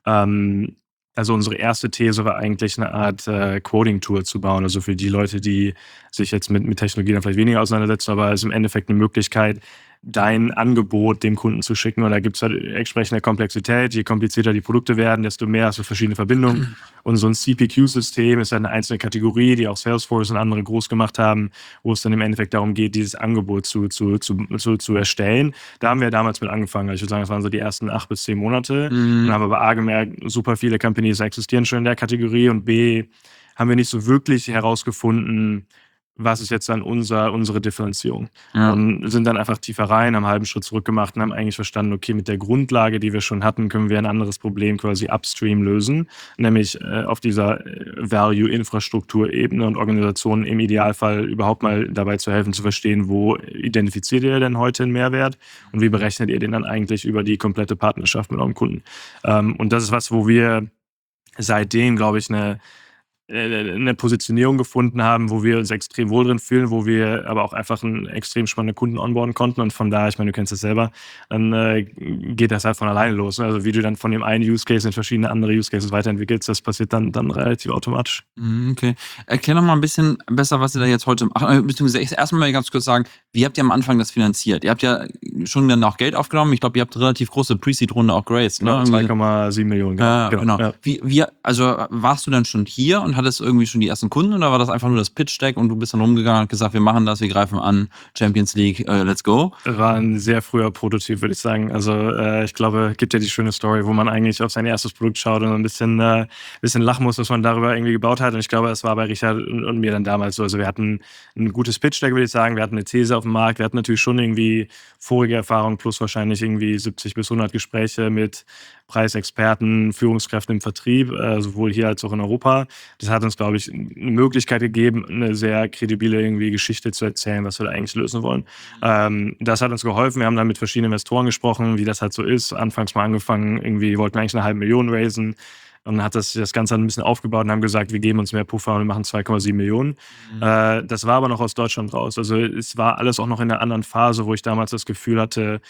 ähm, also unsere erste These war eigentlich eine Art äh, Quoting-Tool zu bauen. Also für die Leute, die sich jetzt mit, mit Technologie dann vielleicht weniger auseinandersetzen, aber es ist im Endeffekt eine Möglichkeit, dein Angebot dem Kunden zu schicken. Und da gibt es halt entsprechende Komplexität. Je komplizierter die Produkte werden, desto mehr hast du verschiedene Verbindungen. Und so ein C P Q-System ist halt eine einzelne Kategorie, die auch Salesforce und andere groß gemacht haben, wo es dann im Endeffekt darum geht, dieses Angebot zu, zu, zu, zu, zu erstellen. Da haben wir damals mit angefangen. Also ich würde sagen, das waren so die ersten acht bis zehn Monate. Mhm. Und haben aber A gemerkt, super viele Companies existieren schon in der Kategorie, und B haben wir nicht so wirklich herausgefunden, was ist jetzt dann unser, unsere Differenzierung. Ja. Und sind dann einfach tiefer rein, haben einen halben Schritt zurück gemacht und haben eigentlich verstanden, okay, mit der Grundlage, die wir schon hatten, können wir ein anderes Problem quasi upstream lösen, nämlich äh, auf dieser äh, Value-Infrastruktur-Ebene und Organisationen im Idealfall überhaupt mal dabei zu helfen, zu verstehen, wo identifiziert ihr denn heute einen Mehrwert und wie berechnet ihr den dann eigentlich über die komplette Partnerschaft mit eurem Kunden. Ähm, und das ist was, wo wir seitdem, glaube ich, eine eine Positionierung gefunden haben, wo wir uns extrem wohl drin fühlen, wo wir aber auch einfach einen extrem spannenden Kunden onboarden konnten. Und von daher, ich meine, du kennst das selber, dann äh, geht das halt von alleine los. Ne? Also wie du dann von dem einen Use Case in verschiedene andere Use Cases weiterentwickelst, das passiert dann, dann relativ automatisch. Mhm, okay. Erklär noch mal ein bisschen besser, was ihr da jetzt heute macht. Beziehungsweise erstmal ganz kurz sagen, wie habt ihr am Anfang das finanziert? Ihr habt ja schon dann auch Geld aufgenommen. Ich glaube, ihr habt relativ große Pre-Seed-Runde auch geraced. Ne? Ja, zwei Komma sieben Millionen. Ja, genau. genau. Ja. Wie, wie, also warst du dann schon hier und hattest irgendwie schon die ersten Kunden, oder war das einfach nur das Pitch-Deck und du bist dann rumgegangen und gesagt, wir machen das, wir greifen an, Champions League, uh, let's go? Das war ein sehr früher Prototyp, würde ich sagen. Also äh, ich glaube, es gibt ja die schöne Story, wo man eigentlich auf sein erstes Produkt schaut und ein bisschen, äh, bisschen lachen muss, was man darüber irgendwie gebaut hat. Und ich glaube, das war bei Richard und, und mir dann damals so. Also wir hatten ein gutes Pitch-Deck, würde ich sagen. Wir hatten eine These auf dem Markt. Wir hatten natürlich schon irgendwie vorige vorige Erfahrung plus wahrscheinlich irgendwie siebzig bis hundert Gespräche mit Preisexperten, Führungskräften im Vertrieb, äh, sowohl hier als auch in Europa. Das hat uns, glaube ich, eine Möglichkeit gegeben, eine sehr kredibile irgendwie Geschichte zu erzählen, was wir da eigentlich lösen wollen. Ähm, das hat uns geholfen. Wir haben dann mit verschiedenen Investoren gesprochen, wie das halt so ist. Anfangs mal angefangen, irgendwie wollten wir eigentlich eine halbe Million raisen. Und dann hat das, das Ganze ein bisschen aufgebaut und haben gesagt, wir geben uns mehr Puffer und wir machen zwei Komma sieben Millionen. Mhm. Äh, das war aber noch aus Deutschland raus. Also es war alles auch noch in einer anderen Phase, wo ich damals das Gefühl hatte,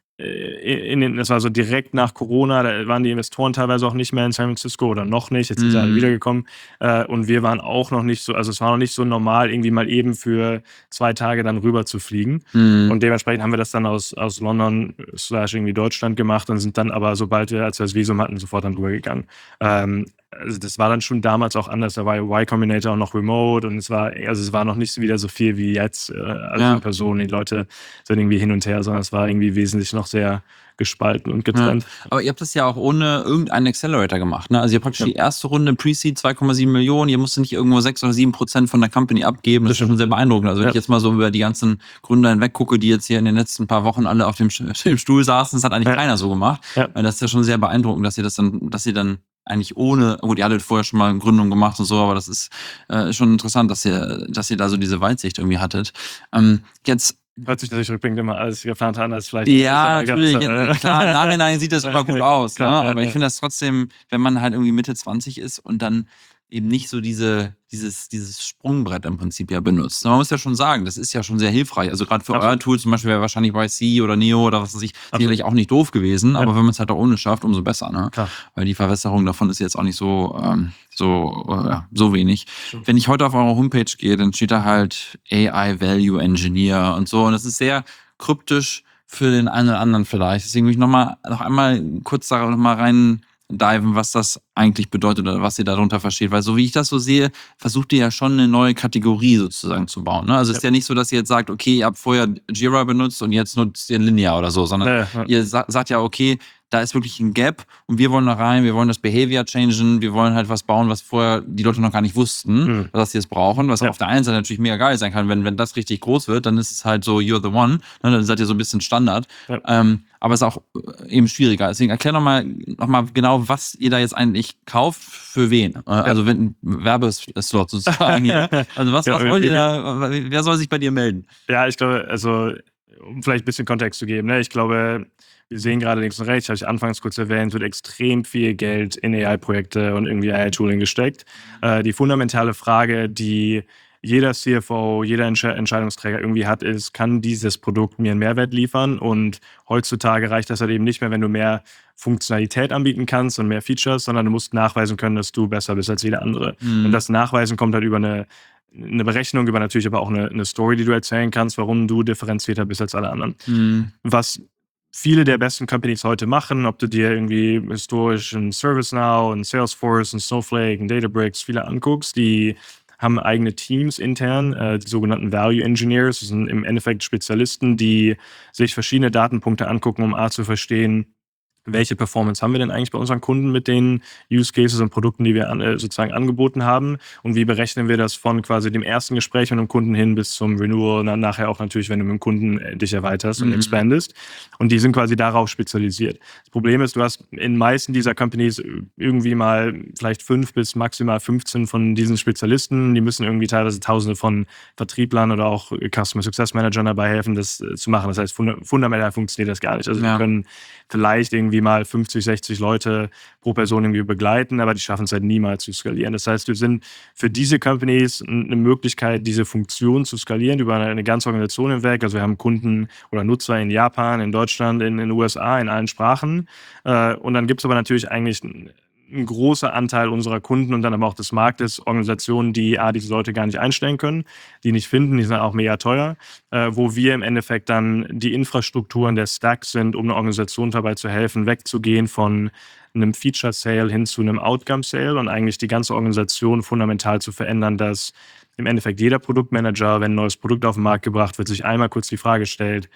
in den, das war so direkt nach Corona, da waren die Investoren teilweise auch nicht mehr in San Francisco oder noch nicht, jetzt sind sie Mhm. alle wiedergekommen. Äh, und wir waren auch noch nicht so, also es war noch nicht so normal, irgendwie mal eben für zwei Tage dann rüber zu fliegen. Mhm. Und dementsprechend haben wir das dann aus, aus London slash irgendwie Deutschland gemacht und sind dann aber, sobald wir, als wir das Visum hatten, sofort dann rübergegangen. Ähm, also das war dann schon damals auch anders, da war Y Combinator auch noch remote und es war, also es war noch nicht wieder so viel wie jetzt, äh, als Ja. in Person, die Leute sind irgendwie hin und her, sondern es war irgendwie wesentlich noch sehr gespalten und getrennt. Aber ihr habt das ja auch ohne irgendeinen Accelerator gemacht, ne? Also ihr habt praktisch Ja. die erste Runde Pre-Seed zwei Komma sieben Millionen, ihr musstet nicht irgendwo sechs oder sieben Prozent von der Company abgeben. Das, Das ist schon sehr beeindruckend. Also wenn Ja. ich jetzt mal so über die ganzen Gründer hinweg gucke, die jetzt hier in den letzten paar Wochen alle auf dem, dem Stuhl saßen, das hat eigentlich Ja. keiner so gemacht. Ja. Das ist ja schon sehr beeindruckend, dass ihr das dann, dass ihr dann eigentlich ohne, gut, ihr hattet vorher schon mal eine Gründung gemacht und so, aber das ist äh, schon interessant, dass ihr, dass ihr da so diese Weitsicht irgendwie hattet. Ähm, jetzt Hört sich natürlich rückblickend immer alles geplant an, als vielleicht. Ja, ist, natürlich. äh, Klar, im Nachhinein sieht das immer gut aus. Klar, Ne? ja, Aber ich ja. finde das trotzdem, wenn man halt irgendwie Mitte zwanzig ist und dann eben nicht so diese, dieses, dieses Sprungbrett im Prinzip ja benutzt. Man muss ja schon sagen, das ist ja schon sehr hilfreich. Also gerade für Absolut. euer Tool zum Beispiel wäre wahrscheinlich Y C oder Neo oder was weiß ich, sicherlich auch nicht doof gewesen, aber wenn man es halt auch ohne schafft, umso besser. Ne? Klar. Weil die Verwässerung davon ist jetzt auch nicht so, ähm, so, äh, so wenig. Wenn ich heute auf eure Homepage gehe, dann steht da halt A I Value Engineer und so. Und das ist sehr kryptisch für den einen oder anderen vielleicht. Deswegen will ich noch mal, noch einmal kurz da noch mal rein diven, was das eigentlich bedeutet oder was ihr darunter versteht. Weil so wie ich das so sehe, versucht ihr ja schon eine neue Kategorie sozusagen zu bauen. Ne? Also es ist ja nicht so, dass ihr jetzt sagt, okay, ihr habt vorher Jira benutzt und jetzt nutzt ihr Linear oder so, sondern Ja, ja. ihr sa sagt ja, okay, da ist wirklich ein Gap und wir wollen da rein, wir wollen das Behavior changen, wir wollen halt was bauen, was vorher die Leute noch gar nicht wussten, Mhm. dass sie es brauchen, was Ja. auf der einen Seite natürlich mega geil sein kann, wenn, wenn das richtig groß wird, dann ist es halt so, you're the one, ne, dann seid ihr so ein bisschen Standard, Ja. ähm, aber es ist auch äh, eben schwieriger. Deswegen erklär nochmal noch mal genau, was ihr da jetzt eigentlich kauft, für wen. Äh, Also wenn Werbeslot sozusagen hier. Also was, Ja, was wollt ihr wir- da, wer soll sich bei dir melden? Ja, ich glaube, also um vielleicht ein bisschen Kontext zu geben, ne? Ich glaube, wir sehen gerade links und rechts, habe ich anfangs kurz erwähnt, wird extrem viel Geld in A I-Projekte und irgendwie A I-Tooling gesteckt. Äh, die fundamentale Frage, die jeder C F O, jeder Entsche- Entscheidungsträger irgendwie hat, ist, kann dieses Produkt mir einen Mehrwert liefern? Und heutzutage reicht das halt eben nicht mehr, wenn du mehr Funktionalität anbieten kannst und mehr Features, sondern du musst nachweisen können, dass du besser bist als jeder andere. Mhm. Und das Nachweisen kommt halt über eine eine Berechnung, über natürlich aber auch eine, eine Story, die du erzählen kannst, warum du differenzierter bist als alle anderen. Mhm. Was viele der besten Companies heute machen, ob du dir irgendwie historisch ein ServiceNow, ein Salesforce, ein Snowflake, ein Databricks, viele anguckst, die haben eigene Teams intern, äh, die sogenannten Value Engineers, das sind im Endeffekt Spezialisten, die sich verschiedene Datenpunkte angucken, um A zu verstehen, welche Performance haben wir denn eigentlich bei unseren Kunden mit den Use Cases und Produkten, die wir an, äh, sozusagen angeboten haben, und wie berechnen wir das von quasi dem ersten Gespräch mit dem Kunden hin bis zum Renewal und dann nachher auch natürlich, wenn du mit dem Kunden äh, dich erweiterst und Mhm. expandest, und die sind quasi darauf spezialisiert. Das Problem ist, du hast in meisten dieser Companies irgendwie mal vielleicht fünf bis maximal fünfzehn von diesen Spezialisten, die müssen irgendwie teilweise tausende von Vertrieblern oder auch Customer Success Managern dabei helfen, das äh, zu machen. Das heißt, funda- fundamental funktioniert das gar nicht. Also Ja. wir können vielleicht irgendwie mal fünfzig, sechzig Leute pro Person irgendwie begleiten, aber die schaffen es halt niemals zu skalieren. Das heißt, wir sind für diese Companies eine Möglichkeit, diese Funktion zu skalieren über eine, eine ganze Organisation hinweg. Also wir haben Kunden oder Nutzer in Japan, in Deutschland, in den U S A, in allen Sprachen. Äh, Und dann gibt es aber natürlich eigentlich ein ein großer Anteil unserer Kunden und dann aber auch des Marktes Organisationen, die A, diese Leute gar nicht einstellen können, die nicht finden, die sind auch mega teuer, äh, wo wir im Endeffekt dann die Infrastrukturen der Stack sind, um einer Organisation dabei zu helfen, wegzugehen von einem Feature-Sale hin zu einem Outcome-Sale und eigentlich die ganze Organisation fundamental zu verändern, dass im Endeffekt jeder Produktmanager, wenn ein neues Produkt auf den Markt gebracht wird, sich einmal kurz die Frage stellt,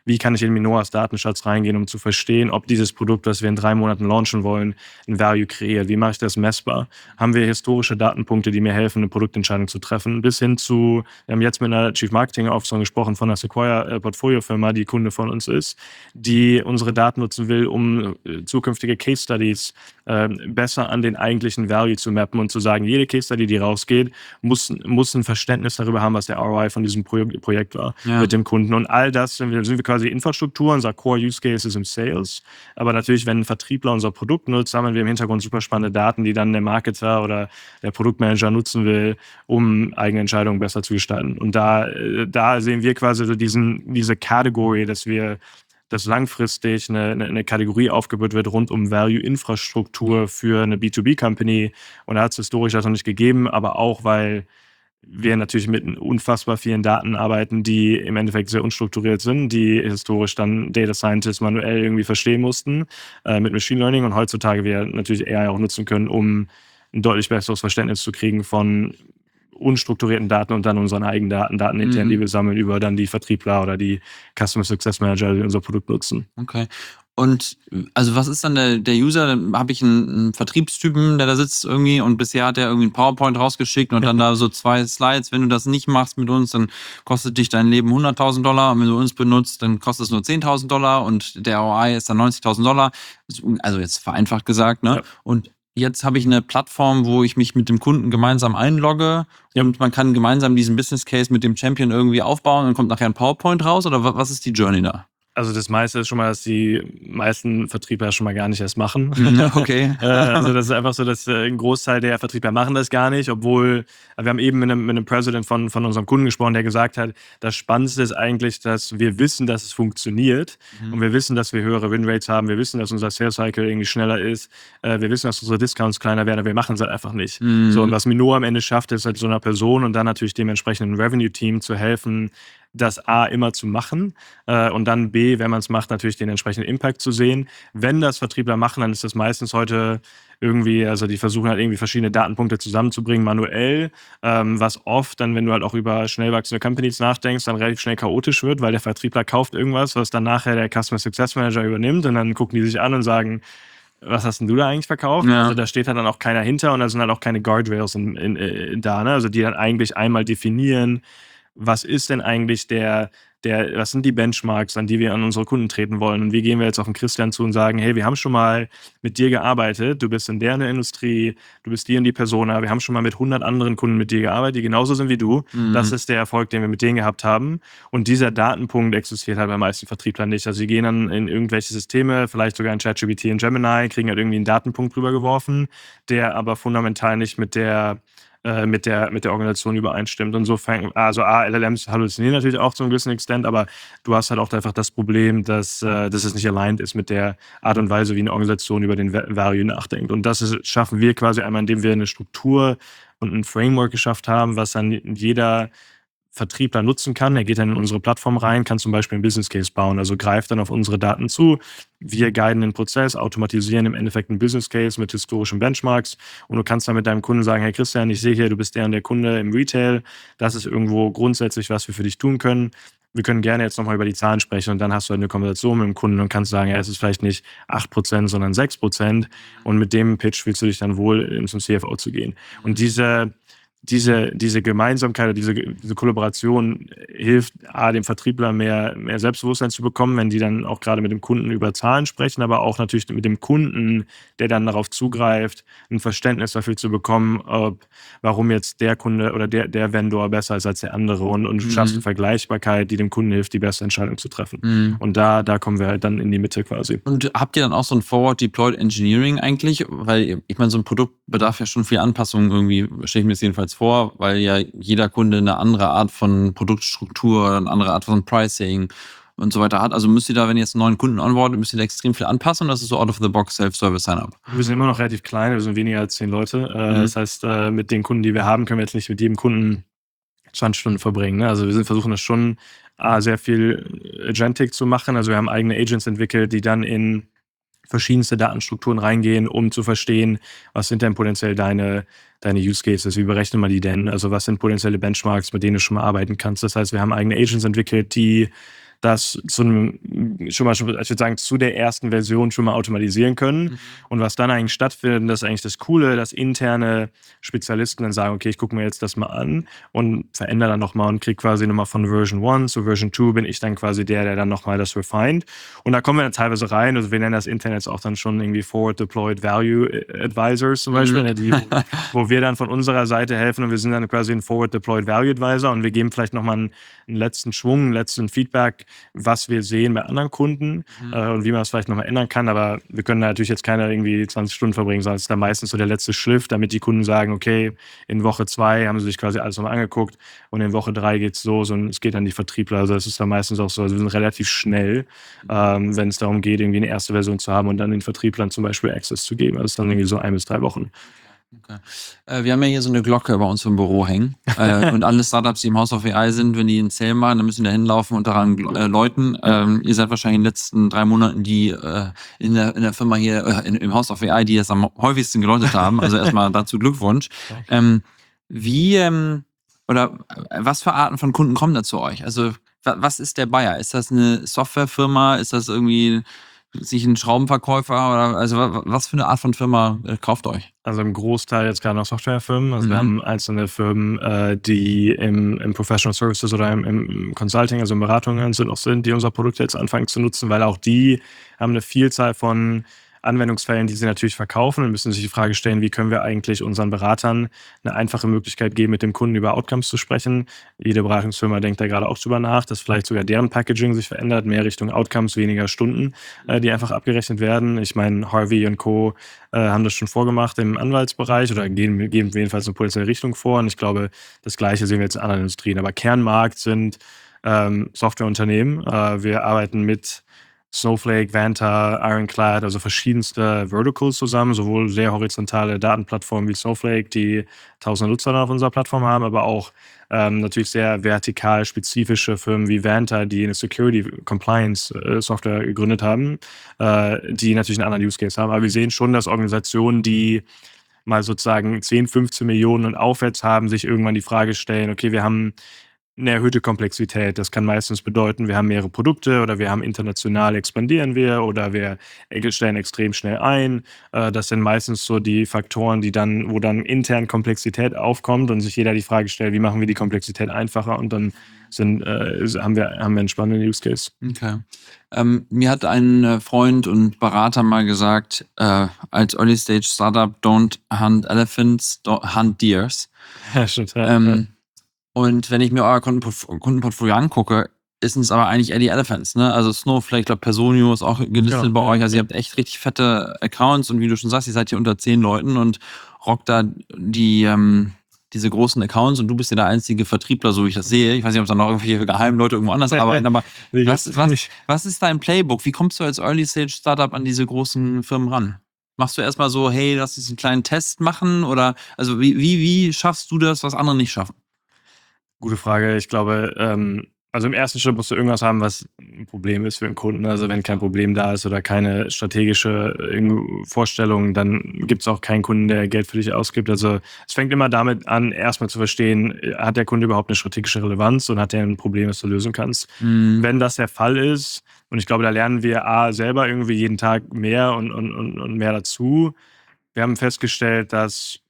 wie kann ich in Minoas Datenschatz reingehen, um zu verstehen, ob dieses Produkt, was wir in drei Monaten launchen wollen, ein Value kreiert. Wie mache ich das messbar? Haben wir historische Datenpunkte, die mir helfen, eine Produktentscheidung zu treffen? Bis hin zu, wir haben jetzt mit einer Chief Marketing Officer gesprochen von einer Sequoia-Portfolio-Firma, die Kunde von uns ist, die unsere Daten nutzen will, um zukünftige Case Studies äh, besser an den eigentlichen Value zu mappen und zu sagen, jede Case Study, die rausgeht, muss, muss ein Verständnis darüber haben, was der R O I von diesem Pro- Projekt war Ja. mit dem Kunden. Und all das sind wir, sind wir quasi Infrastruktur, unser Core-Use-Case ist im Sales. Aber natürlich, wenn ein Vertriebler unser Produkt nutzt, sammeln wir im Hintergrund super spannende Daten, die dann der Marketer oder der Produktmanager nutzen will, um eigene Entscheidungen besser zu gestalten. Und da, da sehen wir quasi so diesen, diese Category, dass wir dass langfristig eine, eine Kategorie aufgebaut wird rund um Value-Infrastruktur für eine B zwei B-Company. Und da hat es historisch das noch nicht gegeben, aber auch, weil wir natürlich mit unfassbar vielen Daten arbeiten, die im Endeffekt sehr unstrukturiert sind, die historisch dann Data Scientists manuell irgendwie verstehen mussten äh, mit Machine Learning und heutzutage wir natürlich A I auch nutzen können, um ein deutlich besseres Verständnis zu kriegen von unstrukturierten Daten und dann unseren eigenen Daten, Daten intern, Mhm. die wir sammeln über dann die Vertriebler oder die Customer Success Manager, die unser Produkt nutzen. Okay. Und also was ist dann der, der User? Dann habe ich einen, einen Vertriebstypen, der da sitzt irgendwie und bisher hat er irgendwie ein PowerPoint rausgeschickt und dann da so zwei Slides. Wenn du das nicht machst mit uns, dann kostet dich dein Leben hunderttausend Dollar und wenn du uns benutzt, dann kostet es nur zehntausend Dollar und der R O I ist dann neunzigtausend Dollar. Also jetzt vereinfacht gesagt, ne? Ja. Und jetzt habe ich eine Plattform, wo ich mich mit dem Kunden gemeinsam einlogge Ja. und man kann gemeinsam diesen Business Case mit dem Champion irgendwie aufbauen und dann kommt nachher ein PowerPoint raus oder wa- was ist die Journey da? Also das meiste ist schon mal, dass die meisten Vertriebler schon mal gar nicht erst machen. Okay. Äh, also das ist einfach so, dass äh, ein Großteil der Vertriebler machen das gar nicht, obwohl äh, wir haben eben mit einem, mit einem President von, von unserem Kunden gesprochen, der gesagt hat, das Spannendste ist eigentlich, dass wir wissen, dass es funktioniert Mhm. und wir wissen, dass wir höhere Winrates haben, wir wissen, dass unser Sales Cycle irgendwie schneller ist, äh, wir wissen, dass unsere Discounts kleiner werden, aber wir machen es halt einfach nicht. Mhm. So, und was Minot am Ende schafft, ist halt so einer Person und dann natürlich dem entsprechenden Revenue-Team zu helfen, das A immer zu machen äh, und dann B, wenn man es macht, natürlich den entsprechenden Impact zu sehen. Wenn das Vertriebler machen, dann ist das meistens heute irgendwie, also die versuchen halt irgendwie verschiedene Datenpunkte zusammenzubringen, manuell, ähm, was oft dann, wenn du halt auch über schnell wachsende Companies nachdenkst, dann relativ schnell chaotisch wird, weil der Vertriebler kauft irgendwas, was dann nachher der Customer Success Manager übernimmt und dann gucken die sich an und sagen, was hast denn du da eigentlich verkauft? Ja. Also da steht halt dann auch keiner hinter und da sind halt auch keine Guardrails in, in, in, da, ne? Also die dann eigentlich einmal definieren, was ist denn eigentlich der, der, was sind die Benchmarks, an die wir an unsere Kunden treten wollen und wie gehen wir jetzt auf den Christian zu und sagen, hey, wir haben schon mal mit dir gearbeitet, du bist in der in der Industrie, du bist die und die Persona, wir haben schon mal mit hundert anderen Kunden mit dir gearbeitet, die genauso sind wie du, Mhm. das ist der Erfolg, den wir mit denen gehabt haben und dieser Datenpunkt existiert halt bei meisten Vertrieblern nicht, also sie gehen dann in irgendwelche Systeme, vielleicht sogar in ChatGPT und Gemini, kriegen halt irgendwie einen Datenpunkt rübergeworfen, der aber fundamental nicht mit der äh, mit der, mit der Organisation übereinstimmt. Und so fängt, also A, L L Ms halluzinieren natürlich auch zu einem gewissen Extent, aber du hast halt auch einfach das Problem, dass, äh, dass es nicht aligned ist mit der Art und Weise, wie eine Organisation über den Va- Value nachdenkt. Und das ist, schaffen wir quasi einmal, indem wir eine Struktur und ein Framework geschafft haben, was dann jeder Vertriebler nutzen kann. Er geht dann in unsere Plattform rein, kann zum Beispiel einen Business Case bauen, also greift dann auf unsere Daten zu. Wir guiden den Prozess, automatisieren im Endeffekt einen Business Case mit historischen Benchmarks und du kannst dann mit deinem Kunden sagen, hey Christian, ich sehe hier, du bist der und der Kunde im Retail, das ist irgendwo grundsätzlich, was wir für dich tun können. Wir können gerne jetzt nochmal über die Zahlen sprechen und dann hast du halt eine Konversation mit dem Kunden und kannst sagen, ja, es ist vielleicht nicht acht Prozent, sondern sechs Prozent und mit dem Pitch fühlst du dich dann wohl, zum C F O zu gehen. Und diese Diese, diese Gemeinsamkeit oder diese, diese Kollaboration hilft A, dem Vertriebler mehr, mehr Selbstbewusstsein zu bekommen, wenn die dann auch gerade mit dem Kunden über Zahlen sprechen, aber auch natürlich mit dem Kunden, der dann darauf zugreift, ein Verständnis dafür zu bekommen, ob, warum jetzt der Kunde oder der, der Vendor besser ist als der andere und, und Mhm. schaffst eine Vergleichbarkeit, die dem Kunden hilft, die beste Entscheidung zu treffen. Mhm. Und da, da kommen wir halt dann in die Mitte quasi. Und habt ihr dann auch so ein Forward Deployed Engineering eigentlich? Weil ich meine, so ein Produkt bedarf ja schon viel Anpassungen irgendwie, stelle ich mir das jedenfalls vor, weil ja jeder Kunde eine andere Art von Produktstruktur, eine andere Art von Pricing und so weiter hat. Also müsst ihr da, wenn ihr jetzt einen neuen Kunden onboardet, müsst ihr da extrem viel anpassen und das ist so out of the box Self-Service Sign-up. Wir sind immer noch relativ klein, wir sind weniger als zehn Leute. Äh, Mhm. Das heißt, äh, mit den Kunden, die wir haben, können wir jetzt nicht mit jedem Kunden zwanzig Stunden verbringen. Ne? Also wir sind, versuchen das schon A, sehr viel Agentic zu machen. Also wir haben eigene Agents entwickelt, die dann in verschiedenste Datenstrukturen reingehen, um zu verstehen, was sind denn potenziell deine, deine Use Cases, wie berechnen wir die denn? Also was sind potenzielle Benchmarks, mit denen du schon mal arbeiten kannst? Das heißt, wir haben eigene Agents entwickelt, die das zu einem, schon mal, ich würde sagen, zu der ersten Version schon mal automatisieren können. Mhm. Und was dann eigentlich stattfindet, das ist eigentlich das Coole, dass interne Spezialisten dann sagen, okay, ich gucke mir jetzt das mal an und verändere dann nochmal und kriege quasi nochmal von Version eins zu Version zwei bin ich dann quasi der, der dann nochmal das refined. Und da kommen wir dann teilweise rein, also wir nennen das intern jetzt auch dann schon irgendwie Forward Deployed Value Advisors zum Beispiel, mhm. die, wo wir dann von unserer Seite helfen und wir sind dann quasi ein Forward Deployed Value Advisor und wir geben vielleicht nochmal einen, einen letzten Schwung, einen letzten Feedback, was wir sehen bei anderen Kunden mhm. äh, und wie man es vielleicht nochmal ändern kann, aber wir können da natürlich jetzt keiner irgendwie zwanzig Stunden verbringen, sondern es ist dann meistens so der letzte Schliff, damit die Kunden sagen, okay, in Woche zwei haben sie sich quasi alles nochmal angeguckt und in Woche drei geht es so, so und es geht an die Vertriebler, also es ist dann meistens auch so, also wir sind relativ schnell, mhm. ähm, wenn es darum geht, irgendwie eine erste Version zu haben und dann den Vertrieblern zum Beispiel Access zu geben, also es ist dann irgendwie so ein bis drei Wochen. Okay. Äh, wir haben ja hier so eine Glocke bei uns im Büro hängen. äh, und alle Startups, die im House of A I sind, wenn die einen Sale machen, dann müssen die da hinlaufen und daran äh, läuten. Ähm, ihr seid wahrscheinlich in den letzten drei Monaten die äh, in, der, in der Firma hier äh, in, im House of A I, die das am häufigsten geläutet haben. Also erstmal dazu Glückwunsch. Ähm, wie ähm, oder was für Arten von Kunden kommen da zu euch? Also was ist der Buyer? Ist das eine Softwarefirma? Ist das irgendwie sich ein Schraubenverkäufer oder also was für eine Art von Firma äh, kauft euch? Also im Großteil jetzt gerade noch Softwarefirmen. Also mhm. wir haben einzelne Firmen, äh, die im, im Professional Services oder im, im Consulting, also in Beratungen sind, auch sind, die unser Produkt jetzt anfangen zu nutzen, weil auch die haben eine Vielzahl von Anwendungsfällen, die sie natürlich verkaufen und müssen sich die Frage stellen, wie können wir eigentlich unseren Beratern eine einfache Möglichkeit geben, mit dem Kunden über Outcomes zu sprechen. Jede Beratungsfirma denkt da gerade auch drüber nach, dass vielleicht sogar deren Packaging sich verändert, mehr Richtung Outcomes, weniger Stunden, äh, die einfach abgerechnet werden. Ich meine, Harvey und Co. Äh, haben das schon vorgemacht im Anwaltsbereich oder gehen, geben jedenfalls eine potenzielle Richtung vor und ich glaube, das Gleiche sehen wir jetzt in anderen Industrien. Aber Kernmarkt sind ähm, Softwareunternehmen. Äh, wir arbeiten mit Snowflake, Vanta, Ironclad, also verschiedenste Verticals zusammen, sowohl sehr horizontale Datenplattformen wie Snowflake, die tausende Nutzer auf unserer Plattform haben, aber auch ähm, natürlich sehr vertikal spezifische Firmen wie Vanta, die eine Security-Compliance-Software gegründet haben, äh, die natürlich einen anderen Use-Case haben. Aber wir sehen schon, dass Organisationen, die mal sozusagen zehn, fünfzehn Millionen und aufwärts haben, sich irgendwann die Frage stellen, okay, wir haben eine erhöhte Komplexität. Das kann meistens bedeuten, wir haben mehrere Produkte oder wir haben international expandieren wir oder wir stellen extrem schnell ein. Das sind meistens so die Faktoren, die dann, wo dann intern Komplexität aufkommt und sich jeder die Frage stellt, wie machen wir die Komplexität einfacher und dann sind, äh, haben, wir, haben wir einen spannenden Use Case. Okay. Ähm, mir hat ein Freund und Berater mal gesagt, äh, als Early Stage Startup, don't hunt elephants, don't hunt deers. Ja, stimmt. Ja, ähm, ja. Und wenn ich mir euer Kundenportfolio, Kundenportfolio angucke, ist es aber eigentlich eher die Elephants, ne? Also Snowflake, ich glaube Personio ist auch gelistet ja, bei euch. Also ihr habt echt richtig fette Accounts und wie du schon sagst, ihr seid hier unter zehn Leuten und rockt da die, ähm, diese großen Accounts und du bist ja der einzige Vertriebler, so wie ich das sehe. Ich weiß nicht, ob da noch irgendwelche geheimen Leute irgendwo anders arbeiten, aber was, was, was ist dein Playbook? Wie kommst du als Early Stage Startup an diese großen Firmen ran? Machst du erstmal so, hey, lass uns einen kleinen Test machen oder also wie, wie, wie schaffst du das, was andere nicht schaffen? Gute Frage. Ich glaube, ähm, also im ersten Schritt musst du irgendwas haben, was ein Problem ist für den Kunden. Also wenn kein Problem da ist oder keine strategische Vorstellung, dann gibt es auch keinen Kunden, der Geld für dich ausgibt. Also es fängt immer damit an, erstmal zu verstehen, hat der Kunde überhaupt eine strategische Relevanz und hat er ein Problem, das du lösen kannst. Mhm. Wenn das der Fall ist, und ich glaube, da lernen wir A, selber irgendwie jeden Tag mehr und, und, und, und mehr dazu. Wir haben festgestellt, dass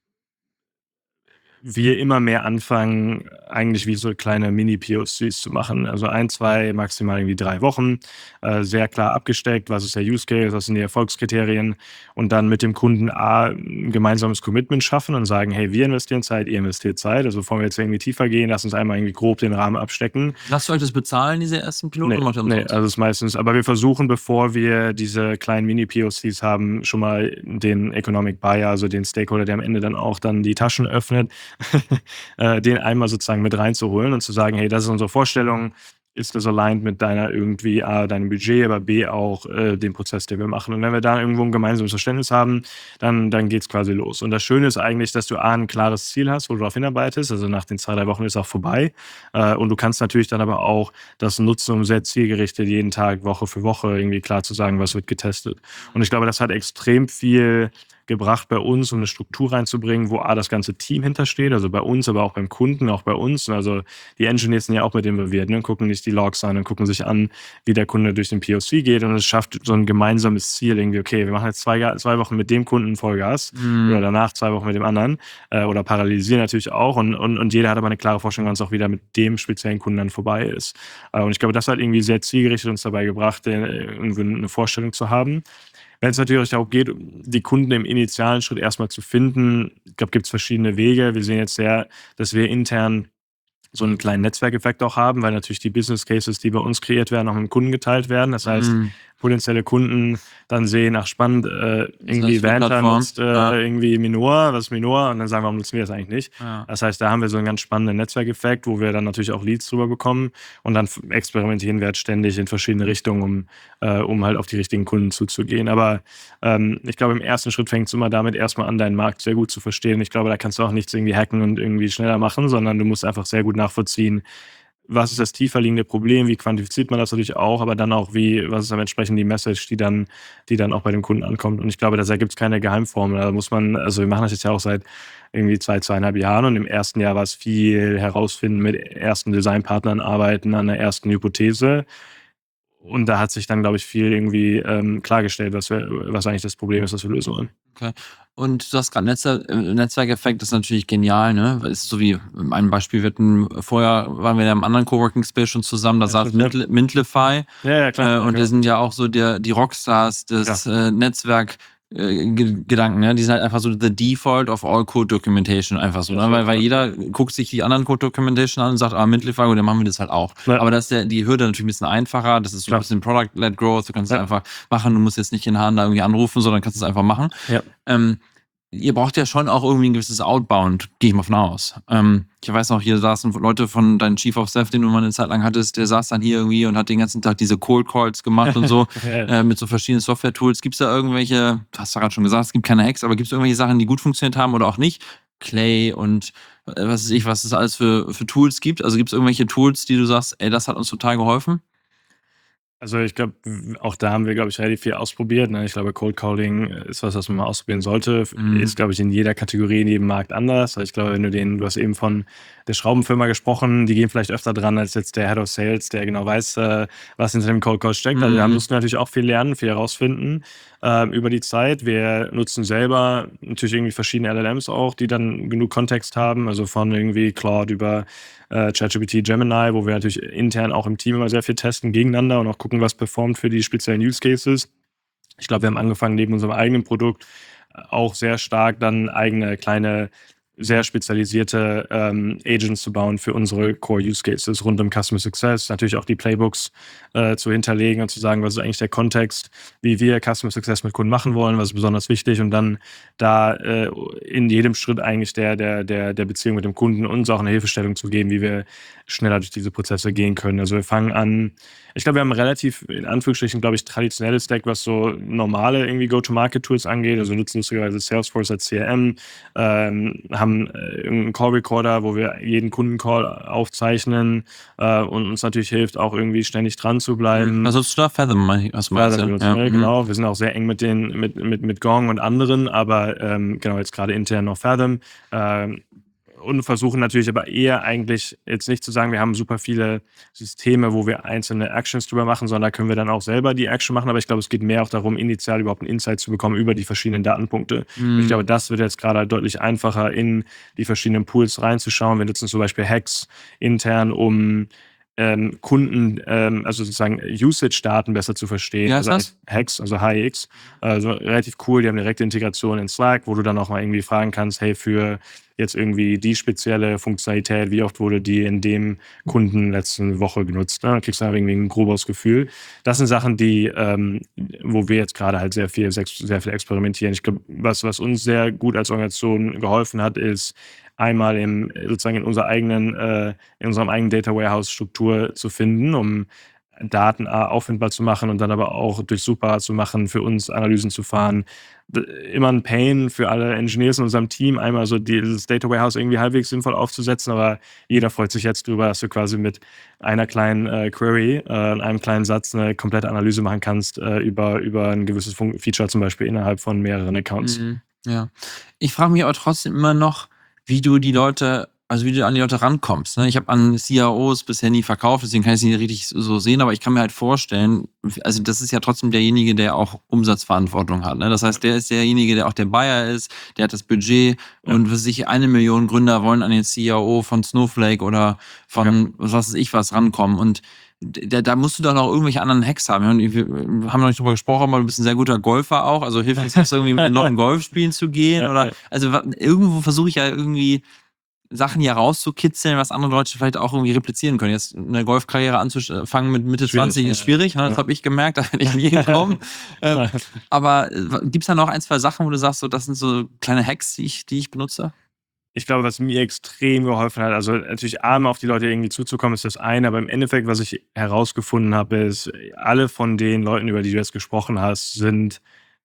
wir immer mehr anfangen, eigentlich wie so kleine Mini-P O Cs zu machen. Also ein, zwei, maximal irgendwie drei Wochen. Äh, sehr klar abgesteckt, was ist der Use Case, was sind die Erfolgskriterien. Und dann mit dem Kunden A, ein gemeinsames Commitment schaffen und sagen, hey, wir investieren Zeit, ihr investiert Zeit. Also bevor wir jetzt irgendwie tiefer gehen, lass uns einmal irgendwie grob den Rahmen abstecken. Lasst ihr euch das bezahlen, diese ersten Piloten? Nee, oder nee, also es ist meistens, aber wir versuchen, bevor wir diese kleinen Mini-P O Cs haben, schon mal den Economic Buyer, also den Stakeholder, der am Ende dann auch dann die Taschen öffnet, den einmal sozusagen mit reinzuholen und zu sagen, hey, das ist unsere Vorstellung, ist das aligned mit deiner irgendwie A, deinem Budget, aber B auch äh, dem Prozess, den wir machen. Und wenn wir da irgendwo ein gemeinsames Verständnis haben, dann, dann geht es quasi los. Und das Schöne ist eigentlich, dass du A, ein klares Ziel hast, wo du darauf hinarbeitest. Also nach den zwei, drei Wochen ist auch vorbei. Äh, und du kannst natürlich dann aber auch das nutzen, um sehr zielgerichtet jeden Tag, Woche für Woche irgendwie klar zu sagen, was wird getestet. Und ich glaube, das hat extrem viel gebracht bei uns, um eine Struktur reinzubringen, wo A, das ganze Team hintersteht, also bei uns, aber auch beim Kunden, auch bei uns. Also die Engineers sind ja auch mit involviert, ne? Gucken nicht die Logs an und gucken sich an, wie der Kunde durch den P O C geht und es schafft so ein gemeinsames Ziel irgendwie, okay, wir machen jetzt zwei, zwei Wochen mit dem Kunden Vollgas Mhm. oder danach zwei Wochen mit dem anderen äh, oder parallelisieren natürlich auch und, und, und jeder hat aber eine klare Vorstellung, wann es auch wieder mit dem speziellen Kunden dann vorbei ist. Äh, und ich glaube, das hat irgendwie sehr zielgerichtet uns dabei gebracht, äh, irgendwie eine Vorstellung zu haben. Wenn es natürlich auch geht, die Kunden im initialen Schritt erstmal zu finden, ich glaube, gibt es verschiedene Wege. Wir sehen jetzt sehr, dass wir intern so einen kleinen Netzwerkeffekt auch haben, weil natürlich die Business Cases, die bei uns kreiert werden, auch mit dem Kunden geteilt werden. Das heißt, Mhm. potenzielle Kunden dann sehen, ach spannend, äh, irgendwie das für eine Vanta Plattform? nutzt äh, Ja. irgendwie Minor, was ist Minor? Und dann sagen wir, warum nutzen wir das eigentlich nicht? Ja. Das heißt, da haben wir so einen ganz spannenden Netzwerkeffekt, wo wir dann natürlich auch Leads drüber bekommen und dann f- experimentieren wir halt ständig in verschiedene Richtungen, um, äh, um halt auf die richtigen Kunden zuzugehen. Aber ähm, ich glaube, im ersten Schritt fängt es immer damit erstmal an, deinen Markt sehr gut zu verstehen. Ich glaube, da kannst du auch nichts irgendwie hacken und irgendwie schneller machen, sondern du musst einfach sehr gut nachvollziehen, was ist das tiefer liegende Problem, wie quantifiziert man das natürlich auch, aber dann auch, wie, was ist dann entsprechend die Message, die dann, die dann auch bei dem Kunden ankommt. Und ich glaube, da gibt es keine Geheimformel. Da muss man, also wir machen das jetzt ja auch seit irgendwie zwei, zweieinhalb Jahren und im ersten Jahr war es viel herausfinden, mit ersten Designpartnern arbeiten, an der ersten Hypothese. Und da hat sich dann, glaube ich, viel irgendwie ähm, klargestellt, was, wir, was eigentlich das Problem ist, was wir lösen wollen. Okay. Und du hast gerade Netzer äh, Netzwerkeffekt, das ist natürlich genial, ne? Weil es ist so wie ein Beispiel, wir hatten, vorher waren wir in einem anderen Coworking Space schon zusammen, da Ja, saß stimmt, Mintl- Mintlify Ja, ja, klar. äh, und okay. die sind ja auch so der, die Rockstars des äh, Netzwerk äh, Ge- Gedanken, ne? Die sind halt einfach so the default of all Code Documentation, einfach so, ne? Weil, weil jeder guckt sich die anderen Code Documentation an und sagt, ah, Mintlify, und dann machen wir das halt auch. Ja. Aber das ist der, die Hürde natürlich ein bisschen einfacher, das ist so Klar. ein bisschen Product-led Growth, du kannst es Ja. einfach machen, du musst jetzt nicht in Hahn da irgendwie anrufen, sondern kannst es einfach machen. Ja. Ähm, ihr braucht ja schon auch irgendwie ein gewisses Outbound, gehe ich mal von aus. Ähm, ich weiß noch, hier saßen Leute von deinem Chief of Staff, den du mal eine Zeit lang hattest, der saß dann hier irgendwie und hat den ganzen Tag diese Cold Calls gemacht und so, Ja. äh, mit so verschiedenen Software-Tools. Gibt es da irgendwelche, du hast ja gerade schon gesagt, es gibt keine Hacks, aber gibt es irgendwelche Sachen, die gut funktioniert haben oder auch nicht? Clay und äh, was weiß ich, was es alles für, für Tools gibt. Also gibt es irgendwelche Tools, die du sagst, ey, das hat uns total geholfen? Also ich glaube, auch da haben wir, glaube ich, relativ viel ausprobiert. Ne? Ich glaube, Cold Calling ist was, was man mal ausprobieren sollte. Mhm. Ist, glaube ich, in jeder Kategorie, in jedem Markt anders. Also ich glaube, wenn du den, du hast eben von der Schraubenfirma gesprochen, die gehen vielleicht öfter dran als jetzt der Head of Sales, der genau weiß, äh, was hinter dem Cold Call steckt. Also da Mhm. mussten wir natürlich auch viel lernen, viel herausfinden ähm, über die Zeit. Wir nutzen selber natürlich irgendwie verschiedene L L Ms auch, die dann genug Kontext haben. Also von irgendwie Claude über äh, ChatGPT, Gemini, wo wir natürlich intern auch im Team immer sehr viel testen gegeneinander und auch gucken, was performt für die speziellen Use Cases. Ich glaube, wir haben angefangen, neben unserem eigenen Produkt auch sehr stark dann eigene kleine, sehr spezialisierte ähm, Agents zu bauen für unsere Core-Use-Cases rund um Customer Success. Natürlich auch die Playbooks äh, zu hinterlegen und zu sagen, was ist eigentlich der Kontext, wie wir Customer Success mit Kunden machen wollen, was ist besonders wichtig und dann da äh, in jedem Schritt eigentlich der, der, der, der Beziehung mit dem Kunden uns auch eine Hilfestellung zu geben, wie wir schneller durch diese Prozesse gehen können. Also wir fangen an, ich glaube, wir haben ein relativ, in Anführungsstrichen, glaube ich, traditionelles Stack, was so normale irgendwie Go-to-Market-Tools angeht. Also wir nutzen lustigerweise Salesforce als C R M, ähm, haben äh, irgendeinen Call-Recorder, wo wir jeden Kundencall aufzeichnen äh, und uns natürlich hilft, auch irgendwie ständig dran zu bleiben. Was nutzt du da? Fathom, hast du mal Fathom erzählt. benutzen wir, Ja. genau. Wir sind auch sehr eng mit den, mit, mit, mit Gong und anderen, aber ähm, genau, jetzt gerade intern noch Fathom. Ähm, und versuchen natürlich aber eher eigentlich jetzt nicht zu sagen, wir haben super viele Systeme, wo wir einzelne Actions drüber machen, sondern da können wir dann auch selber die Action machen. Aber ich glaube, es geht mehr auch darum, initial überhaupt einen Insight zu bekommen über die verschiedenen Datenpunkte. Mhm. Ich glaube, das wird jetzt gerade halt deutlich einfacher, in die verschiedenen Pools reinzuschauen. Wir nutzen zum Beispiel Hacks intern, um ähm, Kunden, ähm, also sozusagen Usage-Daten besser zu verstehen. Wie heißt also das? Hacks, also H X. Also relativ cool, die haben direkte Integration in Slack, wo du dann auch mal irgendwie fragen kannst, hey, für jetzt irgendwie die spezielle Funktionalität, wie oft wurde die in dem Kunden letzte Woche genutzt? Ne? Dann kriegst du da irgendwie ein grobes Gefühl. Das sind Sachen, die, ähm, wo wir jetzt gerade halt sehr viel, sehr viel experimentieren. Ich glaube, was, was uns sehr gut als Organisation geholfen hat, ist einmal im, sozusagen in unserer eigenen, äh, in unserem eigenen Data Warehouse Struktur zu finden, um Daten auffindbar zu machen und dann aber auch durchsuchbar zu machen, für uns Analysen zu fahren. Immer ein Pain für alle Engineers in unserem Team, einmal so dieses Data Warehouse irgendwie halbwegs sinnvoll aufzusetzen, aber jeder freut sich jetzt drüber, dass du quasi mit einer kleinen äh, Query, äh, einem kleinen Satz eine komplette Analyse machen kannst äh, über, über ein gewisses Fun- Feature zum Beispiel innerhalb von mehreren Accounts. Mhm. Ja. Ich frage mich aber trotzdem immer noch, wie du die Leute, also wie du an die Leute rankommst. Ne? Ich habe an C I Os bisher nie verkauft, deswegen kann ich es nicht richtig so sehen, aber ich kann mir halt vorstellen, also das ist ja trotzdem derjenige, der auch Umsatzverantwortung hat. Ne? Das heißt, der ist derjenige, der auch der Buyer ist, der hat das Budget Ja. und was sich eine Million Gründer wollen an den C I O von Snowflake oder von Ja. was weiß ich was rankommen und da, da musst du doch noch irgendwelche anderen Hacks haben. Wir haben noch nicht drüber gesprochen, aber du bist ein sehr guter Golfer auch. Also hilft es jetzt irgendwie mit den Leuten Golf spielen zu gehen? Ja, Oder ja. also wa- irgendwo versuche ich ja irgendwie Sachen hier rauszukitzeln, was andere Leute vielleicht auch irgendwie replizieren können. Jetzt eine Golfkarriere anzufangen mit Mitte Schwierig, zwanzig ist ja. schwierig, ne? Das Ja. habe ich gemerkt, da bin ich nie gekommen. ähm, aber gibt es da noch ein, zwei Sachen, wo du sagst, so, das sind so kleine Hacks, die ich, die ich benutze? Ich glaube, was mir extrem geholfen hat, also natürlich A, mal auf die Leute irgendwie zuzukommen, ist das eine, aber im Endeffekt, was ich herausgefunden habe, ist, alle von den Leuten, über die du jetzt gesprochen hast, sind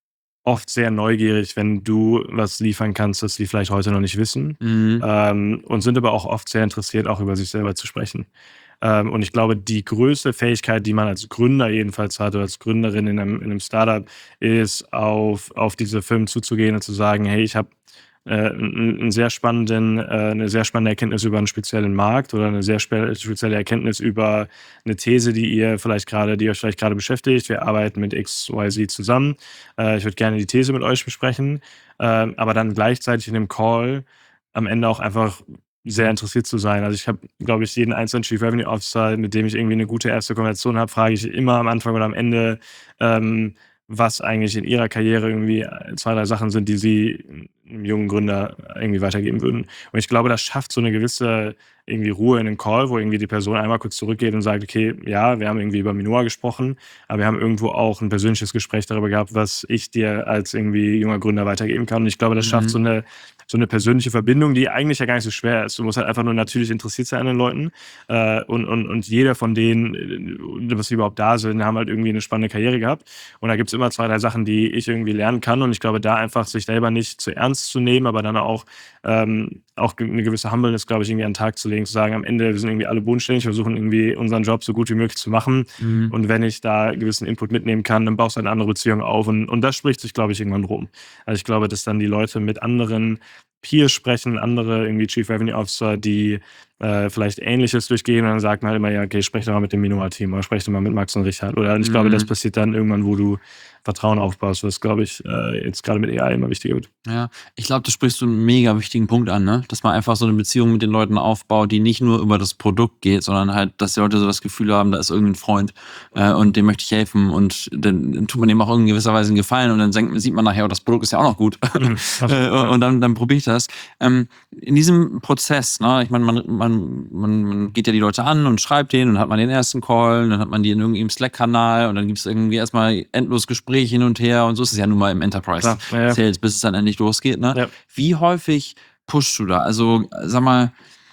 oft sehr neugierig, wenn du was liefern kannst, das sie vielleicht heute noch nicht wissen. Mhm. Ähm, und sind aber auch oft sehr interessiert, auch über sich selber zu sprechen. Ähm, und ich glaube, die größte Fähigkeit, die man als Gründer jedenfalls hat oder als Gründerin in einem, in einem Startup, ist, auf, auf diese Firmen zuzugehen und zu sagen, hey, ich habe äh, einen, einen sehr spannenden, äh, eine sehr spannende Erkenntnis über einen speziellen Markt oder eine sehr spe spezielle Erkenntnis über eine These, die ihr vielleicht gerade, die euch vielleicht gerade beschäftigt. Wir arbeiten mit X Y Z zusammen. Äh, ich würde gerne die These mit euch besprechen, ähm, aber dann gleichzeitig in dem Call am Ende auch einfach sehr interessiert zu sein. Also ich habe, glaube ich, jeden einzelnen Chief Revenue Officer, mit dem ich irgendwie eine gute erste Konversation habe, frage ich immer am Anfang oder am Ende, ähm, was eigentlich in ihrer Karriere irgendwie zwei, drei Sachen sind, die sie einem jungen Gründer irgendwie weitergeben würden. Und ich glaube, das schafft so eine gewisse irgendwie Ruhe in den Call, wo irgendwie die Person einmal kurz zurückgeht und sagt, okay, ja, wir haben irgendwie über Minoa gesprochen, aber wir haben irgendwo auch ein persönliches Gespräch darüber gehabt, was ich dir als irgendwie junger Gründer weitergeben kann. Und ich glaube, das schafft Mhm. so eine, so eine persönliche Verbindung, die eigentlich ja gar nicht so schwer ist. Du musst halt einfach nur natürlich interessiert sein an den Leuten. Äh, und, und, und jeder von denen, äh, was überhaupt da sind, haben halt irgendwie eine spannende Karriere gehabt. Und da gibt es immer zwei, drei Sachen, die ich irgendwie lernen kann. Und ich glaube, da einfach sich selber nicht zu ernst zu nehmen, aber dann auch, ähm, auch eine gewisse Humbleness, glaube ich, irgendwie an den Tag zu legen, zu sagen, am Ende, wir sind irgendwie alle bodenständig, wir versuchen irgendwie unseren Job so gut wie möglich zu machen. Mhm. Und wenn ich da gewissen Input mitnehmen kann, dann baust du eine andere Beziehung auf. Und, und das spricht sich, glaube ich, irgendwann rum. Also ich glaube, dass dann die Leute mit anderen Peers sprechen, andere irgendwie Chief Revenue Officer, die äh, vielleicht Ähnliches durchgehen und dann sagt man halt immer, ja, okay, sprech doch mal mit dem Minoa-Team oder sprech doch mal mit Max und Richard. Oder ich Mhm. glaube, das passiert dann irgendwann, wo du Vertrauen aufbaust, was, glaube ich, äh, jetzt gerade mit A I immer wichtiger wird. Ja, ich glaube, da sprichst du einen mega wichtigen Punkt an, ne? Dass man einfach so eine Beziehung mit den Leuten aufbaut, die nicht nur über das Produkt geht, sondern halt, dass die Leute so das Gefühl haben, da ist irgendein Freund äh, und dem möchte ich helfen und dann, dann tut man dem auch in gewisser Weise einen Gefallen und dann senkt, sieht man nachher, oh, das Produkt ist ja auch noch gut. äh, und dann, dann probiere ich das. Ähm, in diesem Prozess, ne, ich meine, man, man, man, man geht ja die Leute an und schreibt denen und hat man den ersten Call, dann hat man die in irgendeinem Slack-Kanal und dann gibt es irgendwie erstmal endlos Gespräche hin und her und so ist es ja nun mal im Enterprise Klar, ja, ja. Sales, bis es dann endlich losgeht. Ne? Ja. Wie häufig pushst du da? Also, sag mal,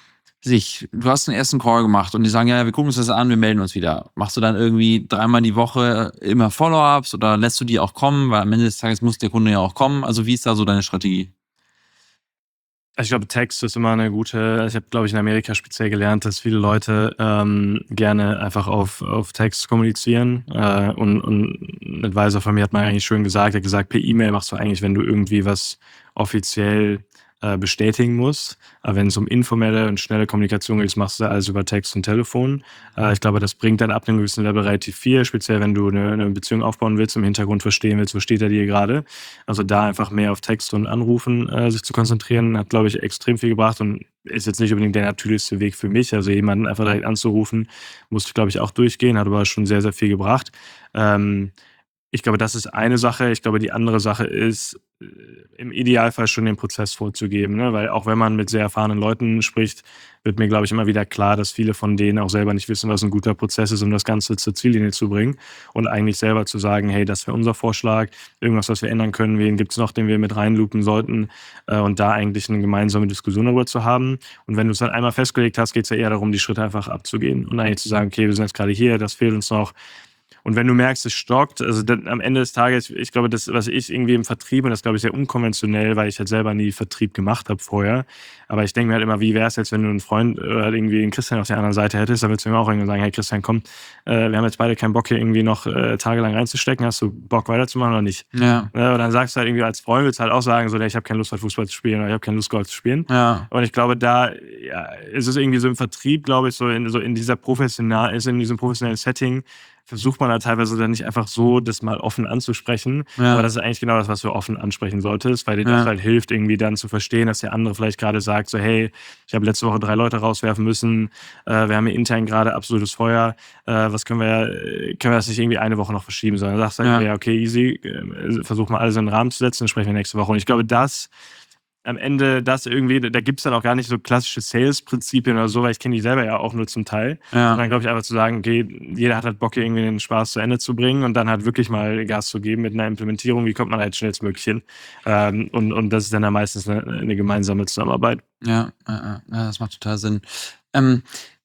sich, du hast einen ersten Call gemacht und die sagen, ja, wir gucken uns das an, wir melden uns wieder. Machst du dann irgendwie dreimal die Woche immer Follow-ups oder lässt du die auch kommen? Weil am Ende des Tages muss der Kunde ja auch kommen. Also, wie ist da so deine Strategie? Also ich glaube, Text ist immer eine gute, ich habe, glaube ich, in Amerika speziell gelernt, dass viele Leute ähm, gerne einfach auf, auf Text kommunizieren. Äh, und, und ein Advisor von mir hat mal eigentlich schön gesagt, er hat gesagt, per E-Mail machst du eigentlich, wenn du irgendwie was offiziell äh, bestätigen musst. Aber wenn es um informelle und schnelle Kommunikation geht, machst du alles über Text und Telefon. Äh, ich glaube, das bringt dann ab einem gewissen Level relativ viel, speziell wenn du eine, eine Beziehung aufbauen willst, im Hintergrund verstehen willst, wo steht er dir gerade. Also da einfach mehr auf Text und Anrufen äh, sich zu konzentrieren, hat, glaube ich, extrem viel gebracht und ist jetzt nicht unbedingt der natürlichste Weg für mich. Also jemanden einfach direkt anzurufen, musste, glaube ich, auch durchgehen, hat aber schon sehr, sehr viel gebracht. Ähm, Ich glaube, das ist eine Sache. Ich glaube, die andere Sache ist, äh, im Idealfall schon den Prozess vorzugeben. Ne? Weil auch wenn man mit sehr erfahrenen Leuten spricht, wird mir, glaube ich, immer wieder klar, dass viele von denen auch selber nicht wissen, was ein guter Prozess ist, um das Ganze zur Ziellinie zu bringen. Und eigentlich selber zu sagen, hey, das wäre unser Vorschlag, irgendwas, was wir ändern können, wen gibt es noch, den wir mit reinloopen sollten äh, und da eigentlich eine gemeinsame Diskussion darüber zu haben. Und wenn du es dann einmal festgelegt hast, geht es ja eher darum, die Schritte einfach abzugehen und eigentlich zu sagen, okay, wir sind jetzt gerade hier, das fehlt uns noch. Und wenn du merkst, es stockt, also dann am Ende des Tages, ich glaube, das, was ich irgendwie im Vertrieb, und das glaube ich sehr unkonventionell, weil ich halt selber nie Vertrieb gemacht habe vorher, aber ich denke mir halt immer, wie wäre es jetzt, wenn du einen Freund oder halt irgendwie einen Christian auf der anderen Seite hättest, dann würdest du mir auch irgendwie sagen, hey Christian, komm, äh, wir haben jetzt beide keinen Bock hier irgendwie noch äh, tagelang reinzustecken, hast du Bock weiterzumachen oder nicht? Ja. Ja, und dann sagst du halt irgendwie als Freund, willst du halt auch sagen, so, ich habe keine Lust, halt Fußball zu spielen oder ich habe keine Lust, Golf zu spielen. Ja. Und ich glaube, da ja, ist es irgendwie so im Vertrieb, glaube ich, so in, so in dieser professional, ist in diesem professionellen Setting, versucht man halt teilweise dann nicht einfach so, das mal offen anzusprechen. Ja. Aber das ist eigentlich genau das, was du offen ansprechen solltest, weil dir Ja. das halt hilft, irgendwie dann zu verstehen, dass der andere vielleicht gerade sagt, so hey, ich habe letzte Woche drei Leute rauswerfen müssen, äh, wir haben hier intern gerade absolutes Feuer, äh, was können wir, können wir das nicht irgendwie eine Woche noch verschieben, sondern sagst du halt, Ja. ja, okay, easy, äh, versuch mal alles in den Rahmen zu setzen, dann sprechen wir nächste Woche. Und ich glaube, das am Ende, das irgendwie, da gibt es dann auch gar nicht so klassische Sales-Prinzipien oder so, weil ich kenne die selber ja auch nur zum Teil. Ja. Und dann glaube ich einfach zu sagen, okay, jeder hat halt Bock, hier irgendwie den Spaß zu Ende zu bringen und dann halt wirklich mal Gas zu geben mit einer Implementierung, wie kommt man halt schnellstmöglich hin. Ähm, und, und das ist dann ja meistens eine, eine gemeinsame Zusammenarbeit. Ja, ja, ja, das macht total Sinn. Ähm,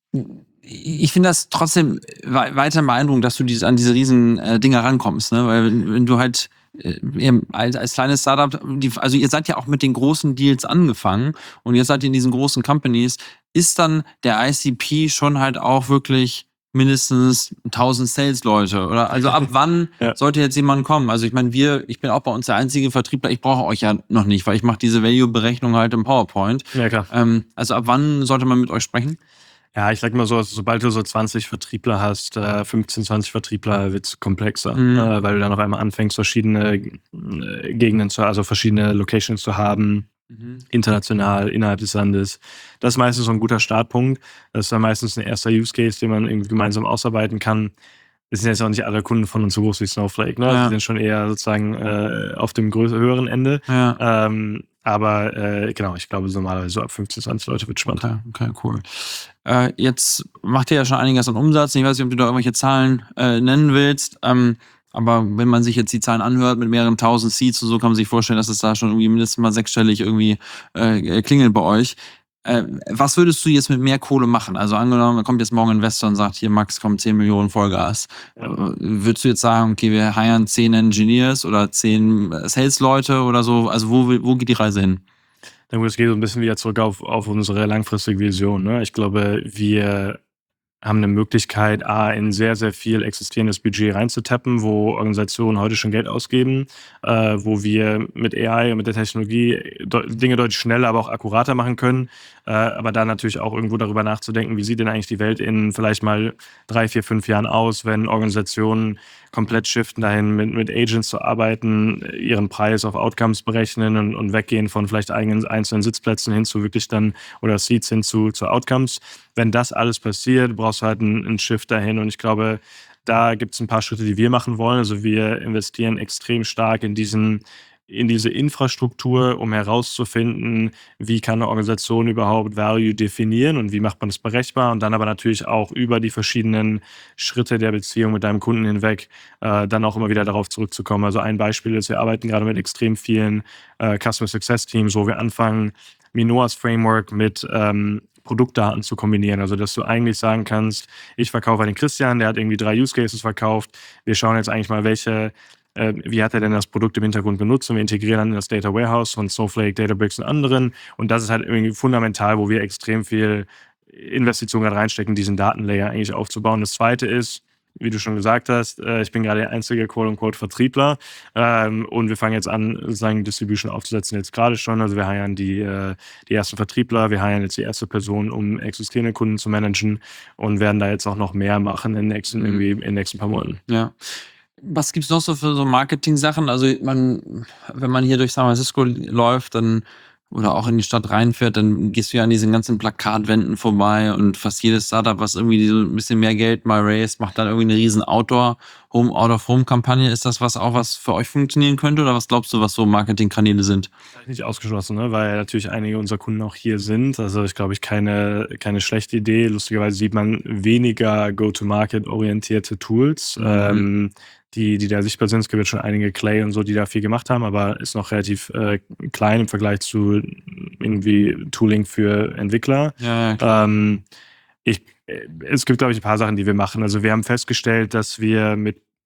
ich finde das trotzdem weiter beeindruckend, dass du diese, an diese riesen äh, Dinger rankommst, ne? Weil wenn, wenn du halt äh, als, als kleines Startup, die, also ihr seid ja auch mit den großen Deals angefangen und jetzt seid ihr in diesen großen Companies, ist dann der I C P schon halt auch wirklich mindestens tausend Sales-Leute? Oder also ab wann ja. sollte jetzt jemand kommen? Also ich meine, wir, ich bin auch bei uns der einzige Vertriebler, ich brauche euch ja noch nicht, weil ich mache diese Value-Berechnung halt im PowerPoint. Ja, klar. Ähm, also ab wann sollte man mit euch sprechen? Ja, ich sag mal so, sobald du so zwanzig Vertriebler hast, äh, fünfzehn, zwanzig Vertriebler, wird's komplexer, Mhm. äh, weil du dann auf einmal anfängst, verschiedene äh, Gegenden zu, also verschiedene Locations zu haben, Mhm. international, innerhalb des Landes. Das ist meistens so ein guter Startpunkt. Das ist dann meistens ein erster Use Case, den man irgendwie gemeinsam ausarbeiten kann. Es sind jetzt auch nicht alle Kunden von uns so groß wie Snowflake, ne? Ja. Die sind schon eher sozusagen äh, auf dem größeren, höheren Ende. Ja. Ähm, aber äh, genau, ich glaube, so normalerweise so ab fünfzehn, zwanzig Leute wird spannend. Okay, okay, cool. Äh, jetzt macht ihr ja schon einiges an Umsatz. Ich weiß nicht, ob du da irgendwelche Zahlen äh, nennen willst. Ähm, aber wenn man sich jetzt die Zahlen anhört mit mehreren tausend Seats und so, kann man sich vorstellen, dass es da schon irgendwie mindestens mal sechsstellig irgendwie äh, klingelt bei euch. Äh, was würdest du jetzt mit mehr Kohle machen? Also angenommen, da kommt jetzt morgen ein Investor und sagt, hier Max, kommt zehn Millionen Vollgas. Ja. Äh, würdest du jetzt sagen, okay, wir hiren zehn Engineers oder zehn Sales-Leute oder so? Also wo, will- wo geht die Reise hin? Dann gut, es geht so ein bisschen wieder zurück auf, auf unsere langfristige Vision. Ne? Ich glaube, wir haben eine Möglichkeit, A, in sehr, sehr viel existierendes Budget reinzutappen, wo Organisationen heute schon Geld ausgeben, äh, wo wir mit A I und mit der Technologie de- Dinge deutlich schneller, aber auch akkurater machen können. Äh, aber da natürlich auch irgendwo darüber nachzudenken, wie sieht denn eigentlich die Welt in vielleicht mal drei, vier, fünf Jahren aus, wenn Organisationen komplett shiften dahin, mit, mit Agents zu arbeiten, ihren Preis auf Outcomes berechnen und, und weggehen von vielleicht eigenen einzelnen Sitzplätzen hin zu wirklich dann, oder Seats hin zu, zu Outcomes. Wenn das alles passiert, brauchst du halt einen, einen Shift dahin. Und ich glaube, da gibt es ein paar Schritte, die wir machen wollen. Also wir investieren extrem stark in diesen in diese Infrastruktur, um herauszufinden, wie kann eine Organisation überhaupt Value definieren und wie macht man das berechenbar und dann aber natürlich auch über die verschiedenen Schritte der Beziehung mit deinem Kunden hinweg äh, dann auch immer wieder darauf zurückzukommen. Also ein Beispiel ist, wir arbeiten gerade mit extrem vielen äh, Customer Success Teams, wo wir anfangen, Minoas Framework mit ähm, Produktdaten zu kombinieren. Also, dass du eigentlich sagen kannst, ich verkaufe an den Christian, der hat irgendwie drei Use Cases verkauft. Wir schauen jetzt eigentlich mal, welche äh, wie hat er denn das Produkt im Hintergrund benutzt und wir integrieren dann in das Data Warehouse von Snowflake, Databricks und anderen. Und das ist halt irgendwie fundamental, wo wir extrem viel Investitionen gerade reinstecken, diesen Datenlayer eigentlich aufzubauen. Das zweite ist, wie du schon gesagt hast, äh, ich bin gerade der einzige Quote-unquote-Vertriebler ähm, und wir fangen jetzt an, sozusagen Distribution aufzusetzen, jetzt gerade schon. Also wir hiren die, äh, die ersten Vertriebler, wir hiren jetzt die erste Person, um existierende Kunden zu managen und werden da jetzt auch noch mehr machen in den nächsten, Mhm. irgendwie in den nächsten paar Monaten. Ja. Was gibt's noch so für so Marketing-Sachen? Also man, wenn man hier durch San Francisco läuft, dann oder auch in die Stadt reinfährt, dann gehst du ja an diesen ganzen Plakatwänden vorbei und fast jedes Startup, was irgendwie so ein bisschen mehr Geld mal raised, macht dann irgendwie eine riesen Outdoor, Home, Out-of-Home-Kampagne. Ist das was auch was für euch funktionieren könnte oder was glaubst du, was so Marketingkanäle sind? Nicht ausgeschlossen, ne? Weil natürlich einige unserer Kunden auch hier sind. Also ich glaube, ich keine, keine schlechte Idee. Lustigerweise sieht man weniger Go-to-Market-orientierte Tools, Mhm. ähm, die, die da sichtbar sind. Es gibt jetzt schon einige Clay und so, die da viel gemacht haben, aber ist noch relativ äh, klein im Vergleich zu irgendwie Tooling für Entwickler. Ja, ja, klar. Ähm, ich, es gibt, glaube ich, ein paar Sachen, die wir machen. Also wir haben festgestellt, dass wir mit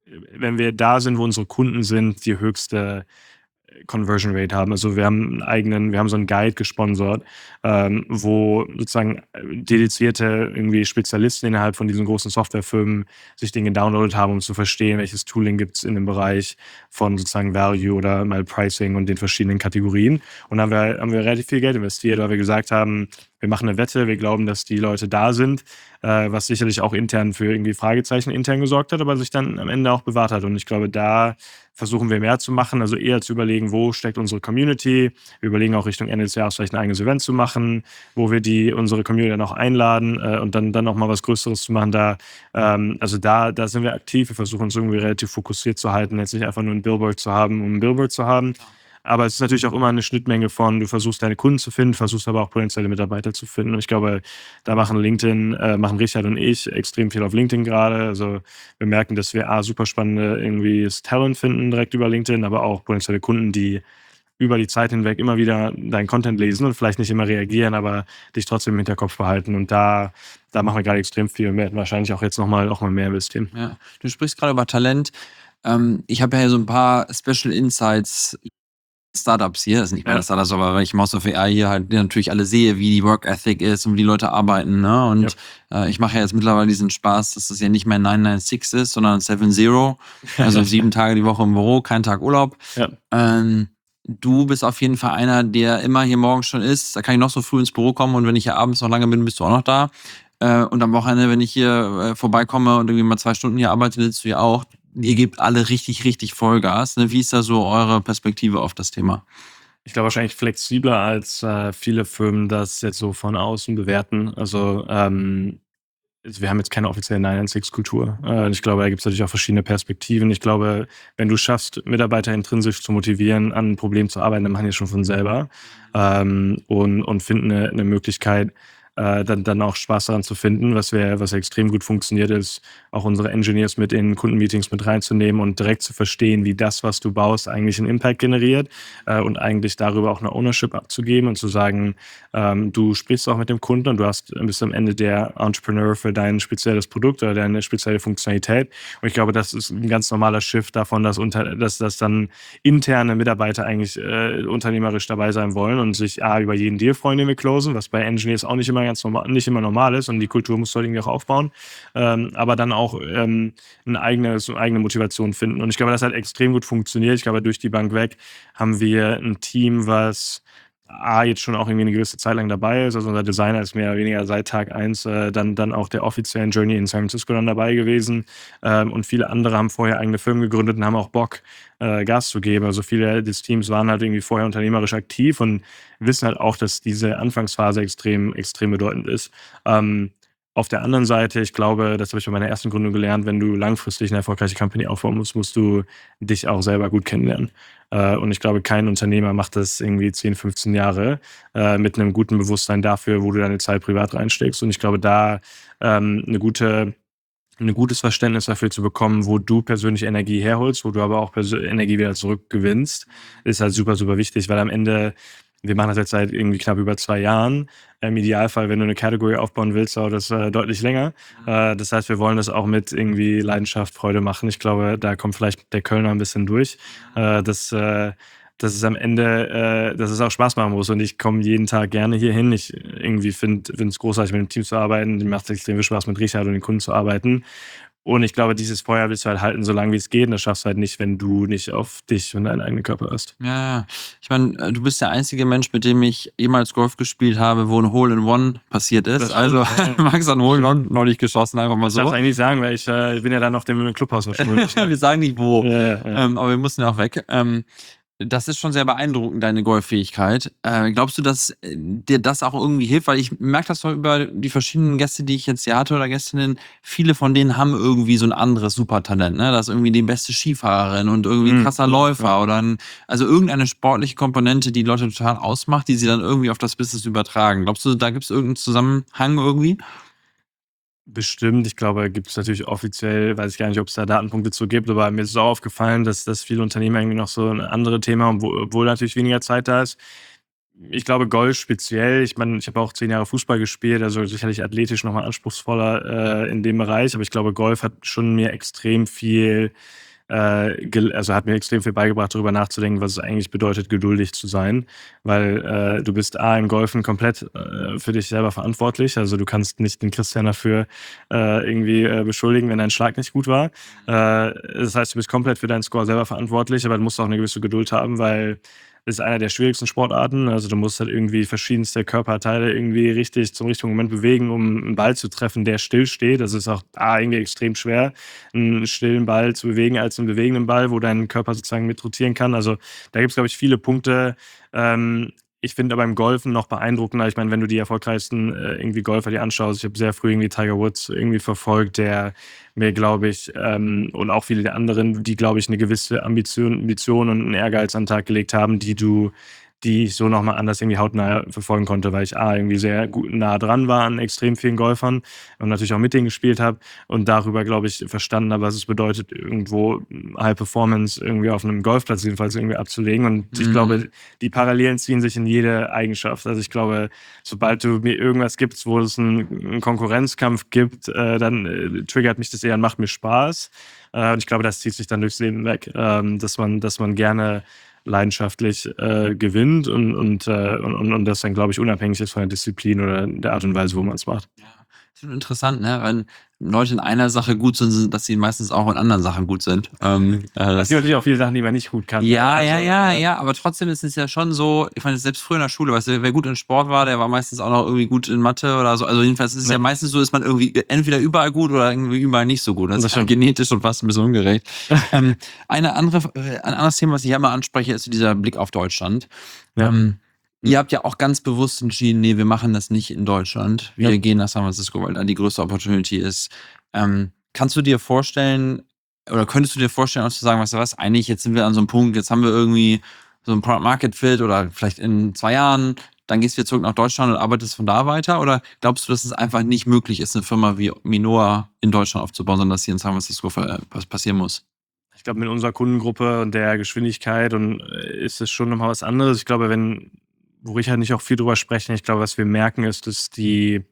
wenn wir da sind, wo unsere Kunden sind, die höchste Conversion Rate haben. Also wir haben einen eigenen, wir haben so einen Guide gesponsert, ähm, wo sozusagen dedizierte irgendwie Spezialisten innerhalb von diesen großen Softwarefirmen sich Dinge downloadet haben, um zu verstehen, welches Tooling gibt es in dem Bereich von sozusagen Value oder mal Pricing und den verschiedenen Kategorien. Und dann haben wir, haben wir relativ viel Geld investiert, weil wir gesagt haben, wir machen eine Wette, wir glauben, dass die Leute da sind, äh, was sicherlich auch intern für irgendwie Fragezeichen intern gesorgt hat, aber sich dann am Ende auch bewahrt hat. Und ich glaube, da versuchen wir mehr zu machen, also eher zu überlegen, wo steckt unsere Community. Wir überlegen auch Richtung Ende des Jahres vielleicht ein eigenes Event zu machen, wo wir die unsere Community dann auch einladen äh, und dann, dann auch mal was Größeres zu machen. Da, ähm, also da, da sind wir aktiv. Wir versuchen uns irgendwie relativ fokussiert zu halten, jetzt nicht einfach nur ein Billboard zu haben, um ein Billboard zu haben. Aber es ist natürlich auch immer eine Schnittmenge von, du versuchst deine Kunden zu finden, versuchst aber auch potenzielle Mitarbeiter zu finden. Und ich glaube, da machen LinkedIn, äh, machen Richard und ich extrem viel auf LinkedIn gerade. Also wir merken, dass wir A, super spannende irgendwie das Talent finden direkt über LinkedIn, aber auch potenzielle Kunden, die über die Zeit hinweg immer wieder deinen Content lesen und vielleicht nicht immer reagieren, aber dich trotzdem im Hinterkopf behalten. Und da, da machen wir gerade extrem viel und werden wahrscheinlich auch jetzt nochmal noch mal mehr investieren. Ja. Du sprichst gerade über Talent. Ähm, ich habe ja so ein paar Special Insights Startups hier, das sind nicht meine Ja. Startups, aber weil ich im House of A I hier halt natürlich alle sehe, wie die Work Ethic ist und wie die Leute arbeiten, ne? Und äh, ich mache ja jetzt mittlerweile diesen Spaß, dass das ja nicht mehr neun neun sechs ist, sondern sieben null, also sieben Tage die Woche im Büro, kein Tag Urlaub. Ja. Ähm, du bist auf jeden Fall einer, der immer hier morgens schon ist. Da kann ich noch so früh ins Büro kommen und wenn ich hier abends noch lange bin, bist du auch noch da. Äh, und am Wochenende, wenn ich hier äh, vorbeikomme und irgendwie mal zwei Stunden hier arbeite, sitzt du ja auch. Ihr gebt alle richtig, richtig Vollgas. Ne? Wie ist da so eure Perspektive auf das Thema? Ich glaube wahrscheinlich flexibler als äh, viele Firmen das jetzt so von außen bewerten. Also ähm, wir haben jetzt keine offizielle neun neun sechs Kultur. Äh, ich glaube, da gibt es natürlich auch verschiedene Perspektiven. Ich glaube, wenn du schaffst, Mitarbeiter intrinsisch zu motivieren, an ein Problem zu arbeiten, dann machen die es schon von selber ähm, und, und finden eine, eine Möglichkeit, äh, dann, dann auch Spaß daran zu finden. Was, wir, was extrem gut funktioniert, ist, auch unsere Engineers mit in Kundenmeetings mit reinzunehmen und direkt zu verstehen, wie das, was du baust, eigentlich einen Impact generiert äh, und eigentlich darüber auch eine Ownership abzugeben und zu sagen, ähm, du sprichst auch mit dem Kunden und du hast bis am Ende der Entrepreneur für dein spezielles Produkt oder deine spezielle Funktionalität. Und ich glaube, das ist ein ganz normaler Shift davon, dass, unter, dass, dass dann interne Mitarbeiter eigentlich äh, unternehmerisch dabei sein wollen und sich A, über jeden Deal freuen, den wir closen, was bei Engineers auch nicht immer ganz normal, nicht immer normal ist und die Kultur muss du irgendwie auch aufbauen, ähm, aber dann auch ähm, eine, eigene, so eine eigene Motivation finden. Und ich glaube, das hat extrem gut funktioniert. Ich glaube, durch die Bank weg haben wir ein Team, was A, jetzt schon auch irgendwie eine gewisse Zeit lang dabei ist. Also unser Designer ist mehr oder weniger seit Tag eins äh, dann, dann auch der offiziellen Journey in San Francisco dann dabei gewesen. Ähm, und viele andere haben vorher eigene Firmen gegründet und haben auch Bock, äh, Gas zu geben. Also viele des Teams waren halt irgendwie vorher unternehmerisch aktiv und wissen halt auch, dass diese Anfangsphase extrem, extrem bedeutend ist. Ähm, Auf der anderen Seite, ich glaube, das habe ich bei meiner ersten Gründung gelernt, wenn du langfristig eine erfolgreiche Company aufbauen musst, musst du dich auch selber gut kennenlernen. Äh, und ich glaube, kein Unternehmer macht das irgendwie zehn, fünfzehn Jahre äh, mit einem guten Bewusstsein dafür, wo du deine Zeit privat reinsteckst. Und ich glaube, da ähm, eine gute, ein gutes Verständnis dafür zu bekommen, wo du persönlich Energie herholst, wo du aber auch persö- Energie wieder zurückgewinnst, ist halt super, super wichtig, weil am Ende, wir machen das jetzt seit irgendwie knapp über zwei Jahren. Im Idealfall, wenn du eine Category aufbauen willst, dauert das äh, deutlich länger. Äh, das heißt, wir wollen das auch mit irgendwie Leidenschaft, Freude machen. Ich glaube, da kommt vielleicht der Kölner ein bisschen durch. Äh, das, äh, dass es am Ende, äh, dass es auch Spaß machen muss. Und ich komme jeden Tag gerne hier hin. Ich irgendwie finde es großartig, mit dem Team zu arbeiten. Mir macht es extrem viel Spaß, mit Richard und den Kunden zu arbeiten. Und ich glaube, dieses Feuer willst du halt halten, so lange wie es geht. Und das schaffst du halt nicht, wenn du nicht auf dich und deinen eigenen Körper hörst. Ja, ich meine, du bist der einzige Mensch, mit dem ich jemals Golf gespielt habe, wo ein Hole-in-One passiert ist. Das Also, stimmt, Max hat ein Hole-in-One neulich geschossen, einfach mal Ich darf so. eigentlich nicht sagen, weil ich äh, bin ja dann noch dem Clubhaus verschwunden. Wir sagen nicht wo. Ja, ja, ja. Ähm, aber wir mussten ja auch weg. Ähm, das ist schon sehr beeindruckend, deine Golffähigkeit. Äh, glaubst du, dass äh, dir das auch irgendwie hilft? Weil ich merke das doch über die verschiedenen Gäste, die ich jetzt hier hatte oder Gästinnen. Viele von denen haben irgendwie so ein anderes Supertalent. Ne? Das ist irgendwie die beste Skifahrerin und irgendwie ein Mhm. krasser Läufer oder ein, also irgendeine sportliche Komponente, die Leute total ausmacht, die sie dann irgendwie auf das Business übertragen. Glaubst du, da gibt es irgendeinen Zusammenhang irgendwie? Bestimmt. Ich glaube, gibt es natürlich offiziell, weiß ich gar nicht, ob es da Datenpunkte zu gibt, aber mir ist es auch aufgefallen, dass, dass viele Unternehmen irgendwie noch so ein anderes Thema haben, wo- obwohl natürlich weniger Zeit da ist. Ich glaube, Golf speziell, ich meine, ich habe auch zehn Jahre Fußball gespielt, also sicherlich athletisch nochmal anspruchsvoller äh, in dem Bereich, aber ich glaube, Golf hat schon mir extrem viel, äh, gel- also hat mir extrem viel beigebracht, darüber nachzudenken, was es eigentlich bedeutet, geduldig zu sein, weil äh, du bist A, im Golfen komplett äh, für dich selber verantwortlich, also du kannst nicht den Christian dafür äh, irgendwie äh, beschuldigen, wenn dein Schlag nicht gut war. Äh, das heißt, du bist komplett für deinen Score selber verantwortlich, aber du musst auch eine gewisse Geduld haben, weil ist einer der schwierigsten Sportarten. Also du musst halt irgendwie verschiedenste Körperteile irgendwie richtig zum richtigen Moment bewegen, um einen Ball zu treffen, der still steht. Das ist auch ah, irgendwie extrem schwer, einen stillen Ball zu bewegen als einen bewegenden Ball, wo dein Körper sozusagen mit rotieren kann. Also da gibt es, glaube ich, viele Punkte. Ähm, ich finde aber beim Golfen noch beeindruckender. Ich meine, wenn du die erfolgreichsten äh, irgendwie Golfer dir anschaust, ich habe sehr früh irgendwie Tiger Woods irgendwie verfolgt, der mir, glaube ich, ähm, und auch viele der anderen, die, glaube ich, eine gewisse Ambition, Ambition und einen Ehrgeiz an den Tag gelegt haben, die du, die ich so nochmal anders irgendwie hautnah verfolgen konnte, weil ich A, irgendwie sehr gut nah dran war an extrem vielen Golfern und natürlich auch mit denen gespielt habe und darüber, glaube ich, verstanden habe, was es bedeutet, irgendwo High Performance irgendwie auf einem Golfplatz jedenfalls irgendwie abzulegen. Und ich Mhm. glaube, die Parallelen ziehen sich in jede Eigenschaft. Also ich glaube, sobald du mir irgendwas gibst, wo es einen, einen Konkurrenzkampf gibt, äh, dann äh, triggert mich das eher und macht mir Spaß. Äh, und ich glaube, das zieht sich dann durchs Leben weg, ähm, dass man, dass man gerne leidenschaftlich äh, gewinnt und, und, äh, und, und das dann, glaube ich, unabhängig ist von der Disziplin oder der Art und Weise, wo man es macht. Ja, ist schon interessant, ne? Wenn Leute in einer Sache gut sind, sind, dass sie meistens auch in anderen Sachen gut sind. Ähm, äh, Es das, gibt natürlich auch viele Sachen, die man nicht gut kann. ja, Also, ja, ja, ja, aber trotzdem ist es ja schon so, ich meine, selbst früher in der Schule, weißt du, wer gut in Sport war, der war meistens auch noch irgendwie gut in Mathe oder so. Also jedenfalls ist es ja, Ja. meistens so, ist man irgendwie entweder überall gut oder irgendwie überall nicht so gut. Das, Das ist ja stimmt. genetisch und fast ein bisschen ungerecht. ähm, eine andere, äh, ein anderes Thema, was ich ja immer anspreche, ist so dieser Blick auf Deutschland. Ja. Ähm, Ihr habt ja auch ganz bewusst entschieden, nee, wir machen das nicht in Deutschland. Wir Ja. gehen nach San Francisco, weil da die größte Opportunity ist. Ähm, kannst du dir vorstellen, oder könntest du dir vorstellen, auch zu sagen, weißt du was, eigentlich jetzt sind wir an so einem Punkt, jetzt haben wir irgendwie so ein Product Market Fit oder vielleicht in zwei Jahren, dann gehst du wieder zurück nach Deutschland und arbeitest von da weiter? Oder glaubst du, dass es einfach nicht möglich ist, eine Firma wie Minoa in Deutschland aufzubauen, sondern dass hier in San Francisco was passieren muss? Ich glaube, mit unserer Kundengruppe und der Geschwindigkeit und äh, ist es schon nochmal was anderes. Ich glaube, wenn, wo ich halt nicht auch viel drüber spreche, ich glaube, was wir merken, ist, dass die,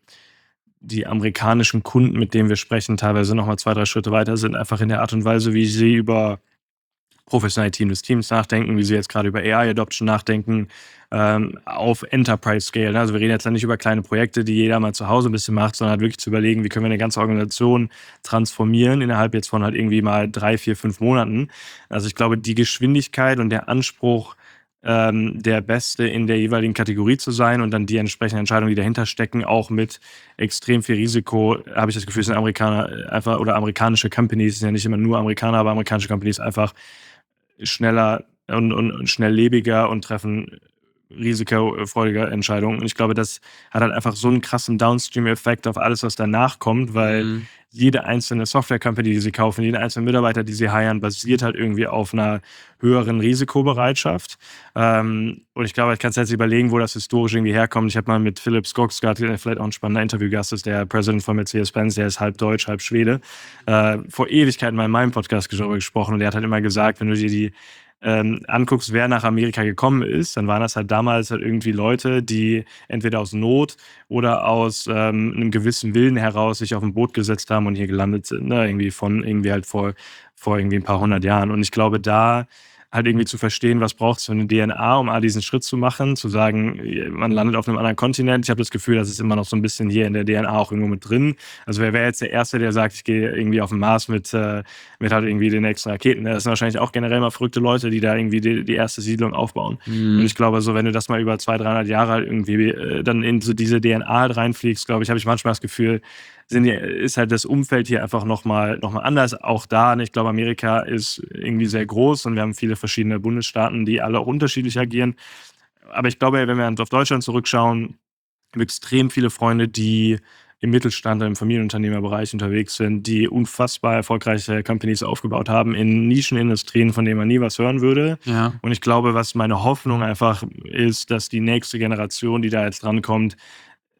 die amerikanischen Kunden, mit denen wir sprechen, teilweise nochmal zwei, drei Schritte weiter sind, einfach in der Art und Weise, wie sie über Professionalität des Teams nachdenken, wie sie jetzt gerade über A I-Adoption nachdenken, ähm, auf Enterprise-Scale. Also wir reden jetzt nicht über kleine Projekte, die jeder mal zu Hause ein bisschen macht, sondern halt wirklich zu überlegen, wie können wir eine ganze Organisation transformieren innerhalb jetzt von halt irgendwie mal drei, vier, fünf Monaten. Also ich glaube, die Geschwindigkeit und der Anspruch, ähm, der Beste in der jeweiligen Kategorie zu sein und dann die entsprechenden Entscheidungen, die dahinter stecken, auch mit extrem viel Risiko, habe ich das Gefühl, sind Amerikaner einfach oder amerikanische Companies, sind ja nicht immer nur Amerikaner, aber amerikanische Companies einfach schneller und, und, und schnelllebiger und treffen risikofreudige Entscheidungen. Und ich glaube, das hat halt einfach so einen krassen Downstream-Effekt auf alles, was danach kommt, weil Mhm. jede einzelne Software-Company, die sie kaufen, jede einzelne Mitarbeiter, die sie hiren, basiert halt irgendwie auf einer höheren Risikobereitschaft. Ähm, und ich glaube, ich kann es jetzt überlegen, wo das historisch irgendwie herkommt. Ich habe mal mit Philipp Skogsgaard, der vielleicht auch ein spannender Interviewgast ist, der President von Mercedes-Benz, der ist halb Deutsch, halb Schwede, äh, vor Ewigkeiten mal in meinem Podcast darüber gesprochen und der hat halt immer gesagt, wenn du dir die ähm, anguckst, wer nach Amerika gekommen ist, dann waren das halt damals halt irgendwie Leute, die entweder aus Not oder aus ähm, einem gewissen Willen heraus sich auf ein Boot gesetzt haben und hier gelandet sind, ne? Irgendwie von irgendwie halt vor, vor irgendwie ein paar hundert Jahren. Und ich glaube, da halt irgendwie zu verstehen, was braucht es für eine D N A, um A, diesen Schritt zu machen, zu sagen, man landet auf einem anderen Kontinent. Ich habe das Gefühl, das ist immer noch so ein bisschen hier in der D N A auch irgendwo mit drin. Also wer wäre jetzt der Erste, der sagt, ich gehe irgendwie auf den Mars mit, äh, mit halt irgendwie den nächsten Raketen. Das sind wahrscheinlich auch generell mal verrückte Leute, die da irgendwie die, die erste Siedlung aufbauen. Mhm. Und ich glaube, so wenn du das mal über zweihundert, dreihundert Jahre halt irgendwie äh, dann in so diese D N A halt reinfliegst, glaube ich, habe ich manchmal das Gefühl, sind die, ist halt das Umfeld hier einfach nochmal noch mal anders. Auch da, und ich glaube, Amerika ist irgendwie sehr groß und wir haben viele verschiedene Bundesstaaten, die alle auch unterschiedlich agieren. Aber ich glaube, wenn wir auf Deutschland zurückschauen, haben wir extrem viele Freunde, die im Mittelstand, im Familienunternehmerbereich unterwegs sind, die unfassbar erfolgreiche Companies aufgebaut haben in Nischenindustrien, von denen man nie was hören würde. Ja. Und ich glaube, was meine Hoffnung einfach ist, dass die nächste Generation, die da jetzt drankommt,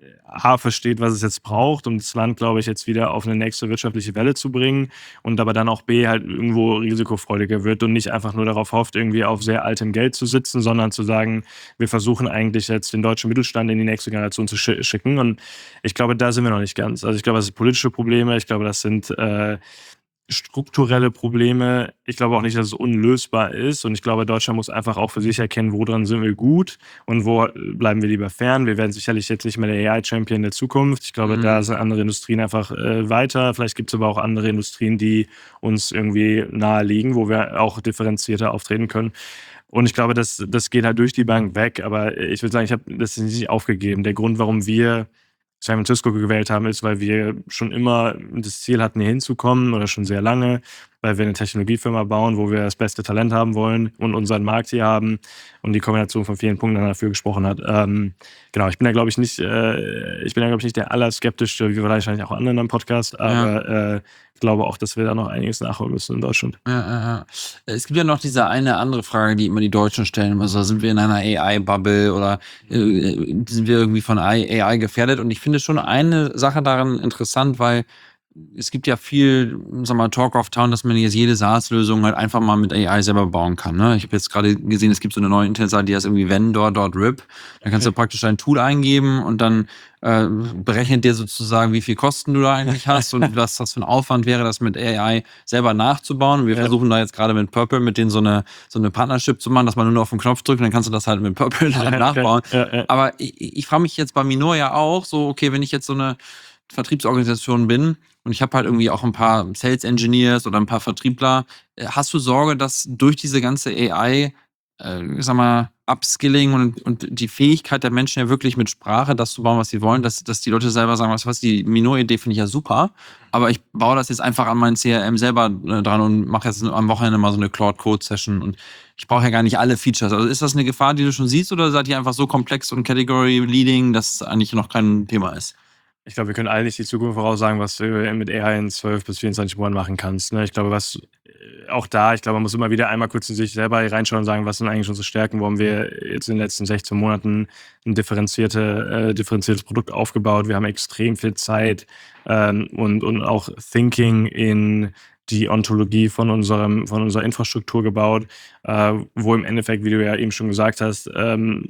A, versteht, was es jetzt braucht, um das Land, glaube ich, jetzt wieder auf eine nächste wirtschaftliche Welle zu bringen und aber dann auch B, halt irgendwo risikofreudiger wird und nicht einfach nur darauf hofft, irgendwie auf sehr altem Geld zu sitzen, sondern zu sagen, wir versuchen eigentlich jetzt den deutschen Mittelstand in die nächste Generation zu sch- schicken und ich glaube, da sind wir noch nicht ganz. Also ich glaube, das sind politische Probleme, ich glaube, das sind äh, strukturelle Probleme. Ich glaube auch nicht, dass es unlösbar ist und ich glaube, Deutschland muss einfach auch für sich erkennen, woran sind wir gut und wo bleiben wir lieber fern. Wir werden sicherlich jetzt nicht mehr der A I-Champion der Zukunft. Ich glaube, mhm. da sind andere Industrien einfach äh, weiter. Vielleicht gibt es aber auch andere Industrien, die uns irgendwie nahe liegen, wo wir auch differenzierter auftreten können. Und ich glaube, das, das geht halt durch die Bank weg. Aber ich würde sagen, ich habe das nicht aufgegeben. Der Grund, warum wir San Francisco gewählt haben, ist, weil wir schon immer das Ziel hatten, hier hinzukommen oder schon sehr lange, weil wir eine Technologiefirma bauen, wo wir das beste Talent haben wollen und unseren Markt hier haben und die Kombination von vielen Punkten dafür gesprochen hat. Ähm, genau, ich bin da glaube ich nicht, äh, ich bin da glaube ich nicht der allerskeptischste, wie wahrscheinlich auch andere im Podcast, aber ja. äh, ich glaube auch, dass wir da noch einiges nachholen müssen in Deutschland. Ja, ja, ja. Es gibt ja noch diese eine andere Frage, die immer die Deutschen stellen. Also sind wir in einer A I-Bubble oder äh, sind wir irgendwie von A I gefährdet? Und ich finde schon eine Sache daran interessant, weil es gibt ja viel, sag mal, Talk of Town, dass man jetzt jede SaaS-Lösung halt einfach mal mit A I selber bauen kann. Ne? Ich habe jetzt gerade gesehen, es gibt so eine neue Internetseite, die heißt irgendwie vendor dot rip. Da kannst du praktisch ein Tool eingeben und dann äh, berechnet dir sozusagen, wie viel Kosten du da eigentlich hast und was das für ein Aufwand wäre, das mit A I selber nachzubauen. Und wir ja. versuchen da jetzt gerade mit Purple, mit denen so eine, so eine Partnership zu machen, dass man nur noch auf den Knopf drückt und dann kannst du das halt mit Purple dann ja, nachbauen. Ja, ja. Aber ich, ich frage mich jetzt bei Minor ja auch so, okay, wenn ich jetzt so eine Vertriebsorganisation bin und ich habe halt irgendwie auch ein paar Sales Engineers oder ein paar Vertriebler, hast du Sorge, dass durch diese ganze A I, äh, sag mal, Upskilling und, und die Fähigkeit der Menschen ja wirklich mit Sprache das zu bauen, was sie wollen, dass, dass die Leute selber sagen, was was die Minor-Idee finde ich ja super, aber ich baue das jetzt einfach an mein C R M selber äh, dran und mache jetzt am Wochenende mal so eine Cloud-Code-Session und ich brauche ja gar nicht alle Features. Also ist das eine Gefahr, die du schon siehst oder seid ihr einfach so komplex und Category-Leading, dass es eigentlich noch kein Thema ist? Ich glaube, wir können alle nicht die Zukunft voraussagen, was du mit A I in zwölf bis vierundzwanzig Monaten machen kannst. Ne? Ich glaube, was auch da, ich glaube, man muss immer wieder einmal kurz in sich selber reinschauen und sagen, was sind eigentlich unsere Stärken, wo haben wir jetzt in den letzten sechzehn Monaten ein differenzierte, äh, differenziertes Produkt aufgebaut. Wir haben extrem viel Zeit ähm, und, und auch Thinking in die Ontologie von unserem, von unserer Infrastruktur gebaut, äh, wo im Endeffekt, wie du ja eben schon gesagt hast, ähm,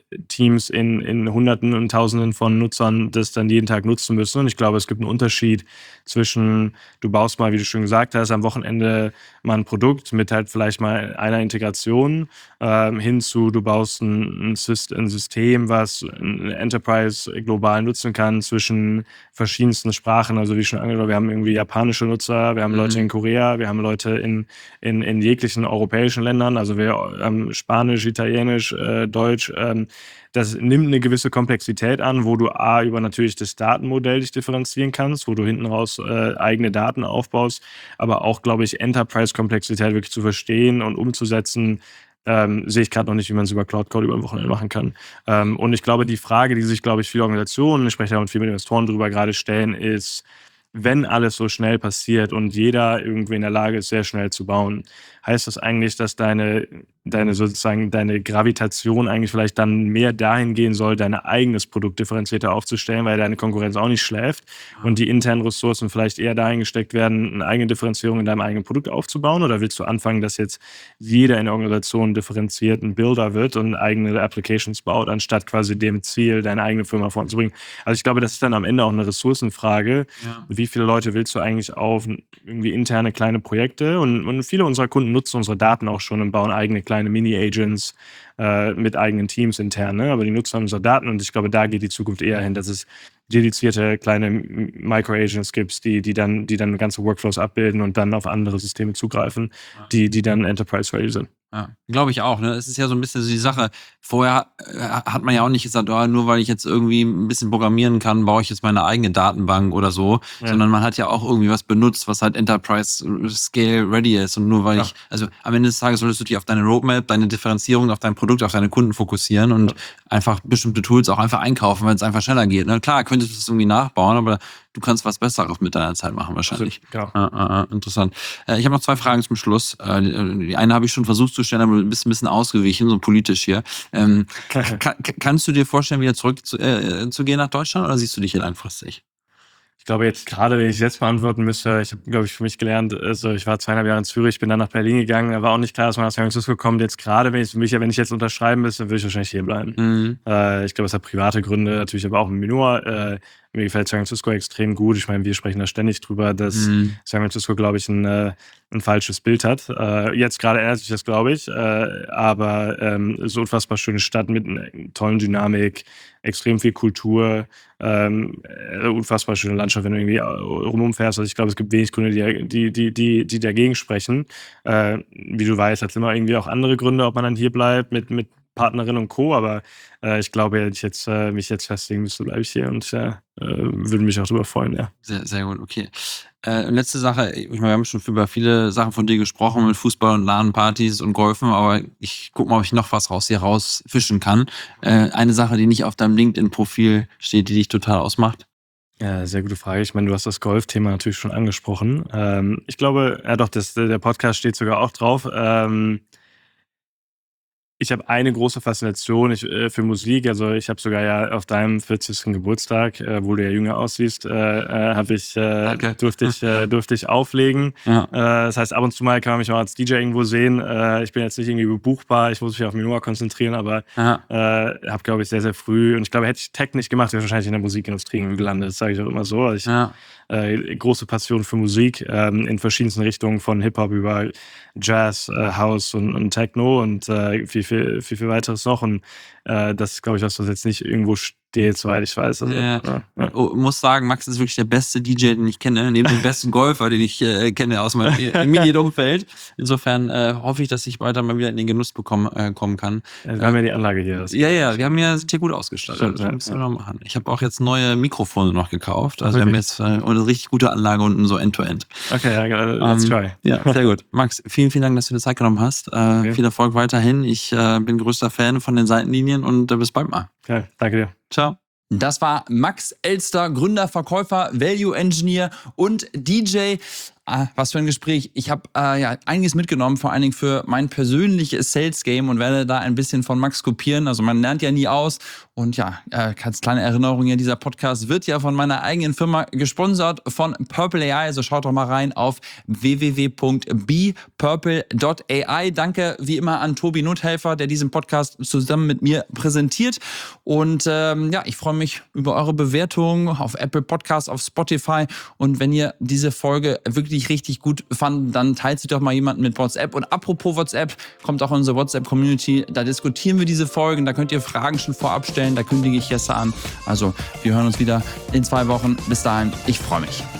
Teams in, in Hunderten und Tausenden von Nutzern das dann jeden Tag nutzen müssen. Und ich glaube, es gibt einen Unterschied zwischen, du baust mal, wie du schon gesagt hast, am Wochenende mal ein Produkt mit halt vielleicht mal einer Integration, ähm, hin zu, du baust ein, ein System, was ein Enterprise global nutzen kann zwischen verschiedensten Sprachen. Also wie schon angedeutet, wir haben irgendwie japanische Nutzer, wir haben Leute in Korea, wir haben Leute in, in, in jeglichen europäischen Ländern, also wir haben Spanisch, Italienisch, äh, Deutsch. Ähm, das nimmt eine gewisse Komplexität an, wo du A, über natürlich das Datenmodell dich differenzieren kannst, wo du hinten raus äh, eigene Daten aufbaust, aber auch, glaube ich, Enterprise-Komplexität wirklich zu verstehen und umzusetzen, ähm, sehe ich gerade noch nicht, wie man es über Cloud Code über ein Wochenende machen kann. Ähm, und ich glaube, die Frage, die sich, glaube ich, viele Organisationen, ich spreche da mit vielen Investoren drüber gerade stellen, ist, wenn alles so schnell passiert und jeder irgendwie in der Lage ist, sehr schnell zu bauen, heißt das eigentlich, dass deine, deine sozusagen deine Gravitation eigentlich vielleicht dann mehr dahin gehen soll, dein eigenes Produkt differenzierter aufzustellen, weil deine Konkurrenz auch nicht schläft und die internen Ressourcen vielleicht eher dahin gesteckt werden, eine eigene Differenzierung in deinem eigenen Produkt aufzubauen? Oder willst du anfangen, dass jetzt jeder in der Organisation differenziert ein Builder wird und eigene Applications baut, anstatt quasi dem Ziel, deine eigene Firma voranzubringen? Also ich glaube, das ist dann am Ende auch eine Ressourcenfrage. Ja. Wie viele Leute willst du eigentlich auf irgendwie interne kleine Projekte? Und, und viele unserer Kunden nutzen unsere Daten auch schon und bauen eigene kleine Mini-Agents äh, mit eigenen Teams intern. Ne? Aber die nutzen unsere Daten und ich glaube, da geht die Zukunft eher hin, dass es dedizierte kleine Micro-Agents gibt, die, die, dann, die dann ganze Workflows abbilden und dann auf andere Systeme zugreifen, die, die dann Enterprise-ready sind. Ja, glaube ich auch. Ne? Es ist ja so ein bisschen so die Sache. Vorher hat man ja auch nicht gesagt, oh, nur weil ich jetzt irgendwie ein bisschen programmieren kann, baue ich jetzt meine eigene Datenbank oder so, ja. Sondern man hat ja auch irgendwie was benutzt, was halt Enterprise Scale ready ist. Und nur weil ja. ich, also am Ende des Tages solltest du dich auf deine Roadmap, deine Differenzierung, auf dein Produkt, auf deine Kunden fokussieren und einfach bestimmte Tools auch einfach einkaufen, weil es einfach schneller geht. Ne? Klar, könntest du das irgendwie nachbauen, aber du kannst was Besseres mit deiner Zeit machen wahrscheinlich. Genau. Ja, äh, interessant. Äh, ich habe noch zwei Fragen zum Schluss. Äh, die, die eine habe ich schon versucht zu stellen, aber du bist ein bisschen ausgewichen, so politisch hier. Ähm, kann, kannst du dir vorstellen, wieder zurück zu, äh, zu gehen nach Deutschland oder siehst du dich hier langfristig? Ich glaube jetzt gerade, wenn ich es jetzt beantworten müsste, ich habe, glaube ich, für mich gelernt, also ich war zweieinhalb Jahre in Zürich, bin dann nach Berlin gegangen, da war auch nicht klar, dass man nach San Francisco kommt. Jetzt gerade, wenn ich, für mich, wenn ich jetzt unterschreiben müsste, dann würde ich wahrscheinlich hier bleiben. Mhm. Äh, ich glaube, es hat private Gründe, natürlich aber auch mit Minor. Äh, mir gefällt San Francisco extrem gut. Ich meine, wir sprechen da ständig drüber, dass Mhm. San Francisco, glaube ich, ein, äh, ein falsches Bild hat. Äh, jetzt gerade ändert sich das, glaube ich. Äh, aber ähm, so unfassbar schöne Stadt mit einer tollen Dynamik, extrem viel Kultur, ähm, äh, unfassbar schöne Landschaft, wenn du irgendwie rumumfährst. Also ich glaube, es gibt wenig Gründe, die, die, die, die, die dagegen sprechen. Äh, wie du weißt, hat es immer irgendwie auch andere Gründe, ob man dann hier bleibt mit, mit Partnerin und Co., aber äh, ich glaube, wenn ich jetzt, äh, mich jetzt festlegen müsste, bleibe ich hier und äh, würde mich auch darüber freuen, ja. Sehr, sehr gut, okay. Äh, letzte Sache, ich meine, wir haben schon über viele Sachen von dir gesprochen, mit Fußball und LAN-Partys und Golfen, aber ich gucke mal, ob ich noch was raus hier rausfischen kann. Äh, eine Sache, die nicht auf deinem LinkedIn-Profil steht, die dich total ausmacht? Ja, sehr gute Frage. Ich meine, du hast das Golf-Thema natürlich schon angesprochen. Ähm, ich glaube, ja doch, das, der Podcast steht sogar auch drauf. Ähm, Ich habe eine große Faszination ich, äh, für Musik. Also ich habe sogar ja auf deinem vierzigsten Geburtstag, äh, wo du ja jünger aussiehst, äh, äh, habe ich, äh, durfte ich, äh, durfte ich auflegen. Ja. Äh, das heißt, ab und zu mal kann man mich auch als D J irgendwo sehen. Äh, ich bin jetzt nicht irgendwie buchbar, ich muss mich auf Minor konzentrieren, aber Ja. äh, habe, glaube ich, sehr, sehr früh, und ich glaube, hätte ich Tech nicht gemacht, wäre ich wahrscheinlich in der Musikindustrie gelandet. Das sage ich auch immer so. Also ich, Ja. äh, große Passion für Musik ähm, in verschiedensten Richtungen, von Hip-Hop über Jazz, äh, House und, und Techno und äh, viel, viel, viel, viel weiteres noch. Und äh, das ist, glaube ich, was, was jetzt nicht irgendwo steht, soweit ich weiß. Also, Ja. ja, ja. Oh, muss sagen, Max ist wirklich der beste D J, den ich kenne, neben dem besten Golfer, den ich äh, kenne aus meinem Immediate-Umfeld. Insofern äh, hoffe ich, dass ich weiter mal wieder in den Genuss bekommen, äh, kommen kann. Wir haben ja die Anlage hier. Das Ja, ja, wir haben ja sehr gut ausgestattet. Stimmt, Das ja, müssen wir ja. noch machen. Ich habe auch jetzt neue Mikrofone noch gekauft. Also Ach, wir haben wirklich? jetzt äh, eine richtig gute Anlage unten so End-to-End. Okay, ja, let's Ähm, try. Ja, sehr gut. Max, vielen, vielen Dank, dass du dir Zeit genommen hast. Äh, Okay. Viel Erfolg weiterhin. Ich äh, bin größter Fan von den Seitenlinien und äh, bis bald mal. Okay, danke dir. Ciao. Das war Max Elster, Gründer, Verkäufer, Value Engineer und D J. Ah, was für ein Gespräch. Ich habe äh, ja einiges mitgenommen, vor allen Dingen für mein persönliches Sales-Game und werde da ein bisschen von Max kopieren. Also man lernt ja nie aus. Und ja, äh, ganz kleine Erinnerung hier, dieser Podcast wird ja von meiner eigenen Firma gesponsert, von Purple A I. Also schaut doch mal rein auf w w w punkt b purple punkt a i. Danke wie immer an Tobi Nothelfer, der diesen Podcast zusammen mit mir präsentiert. Und ähm, ja, ich freue mich über eure Bewertungen auf Apple Podcasts, auf Spotify. Und wenn ihr diese Folge wirklich richtig gut fandet, dann teilt sie doch mal jemanden mit WhatsApp. Und apropos WhatsApp, kommt auch in unsere WhatsApp-Community. Da diskutieren wir diese Folgen. Da könnt ihr Fragen schon vorab stellen. Da kündige ich jetzt an. Also wir hören uns wieder in zwei Wochen. Bis dahin, ich freue mich.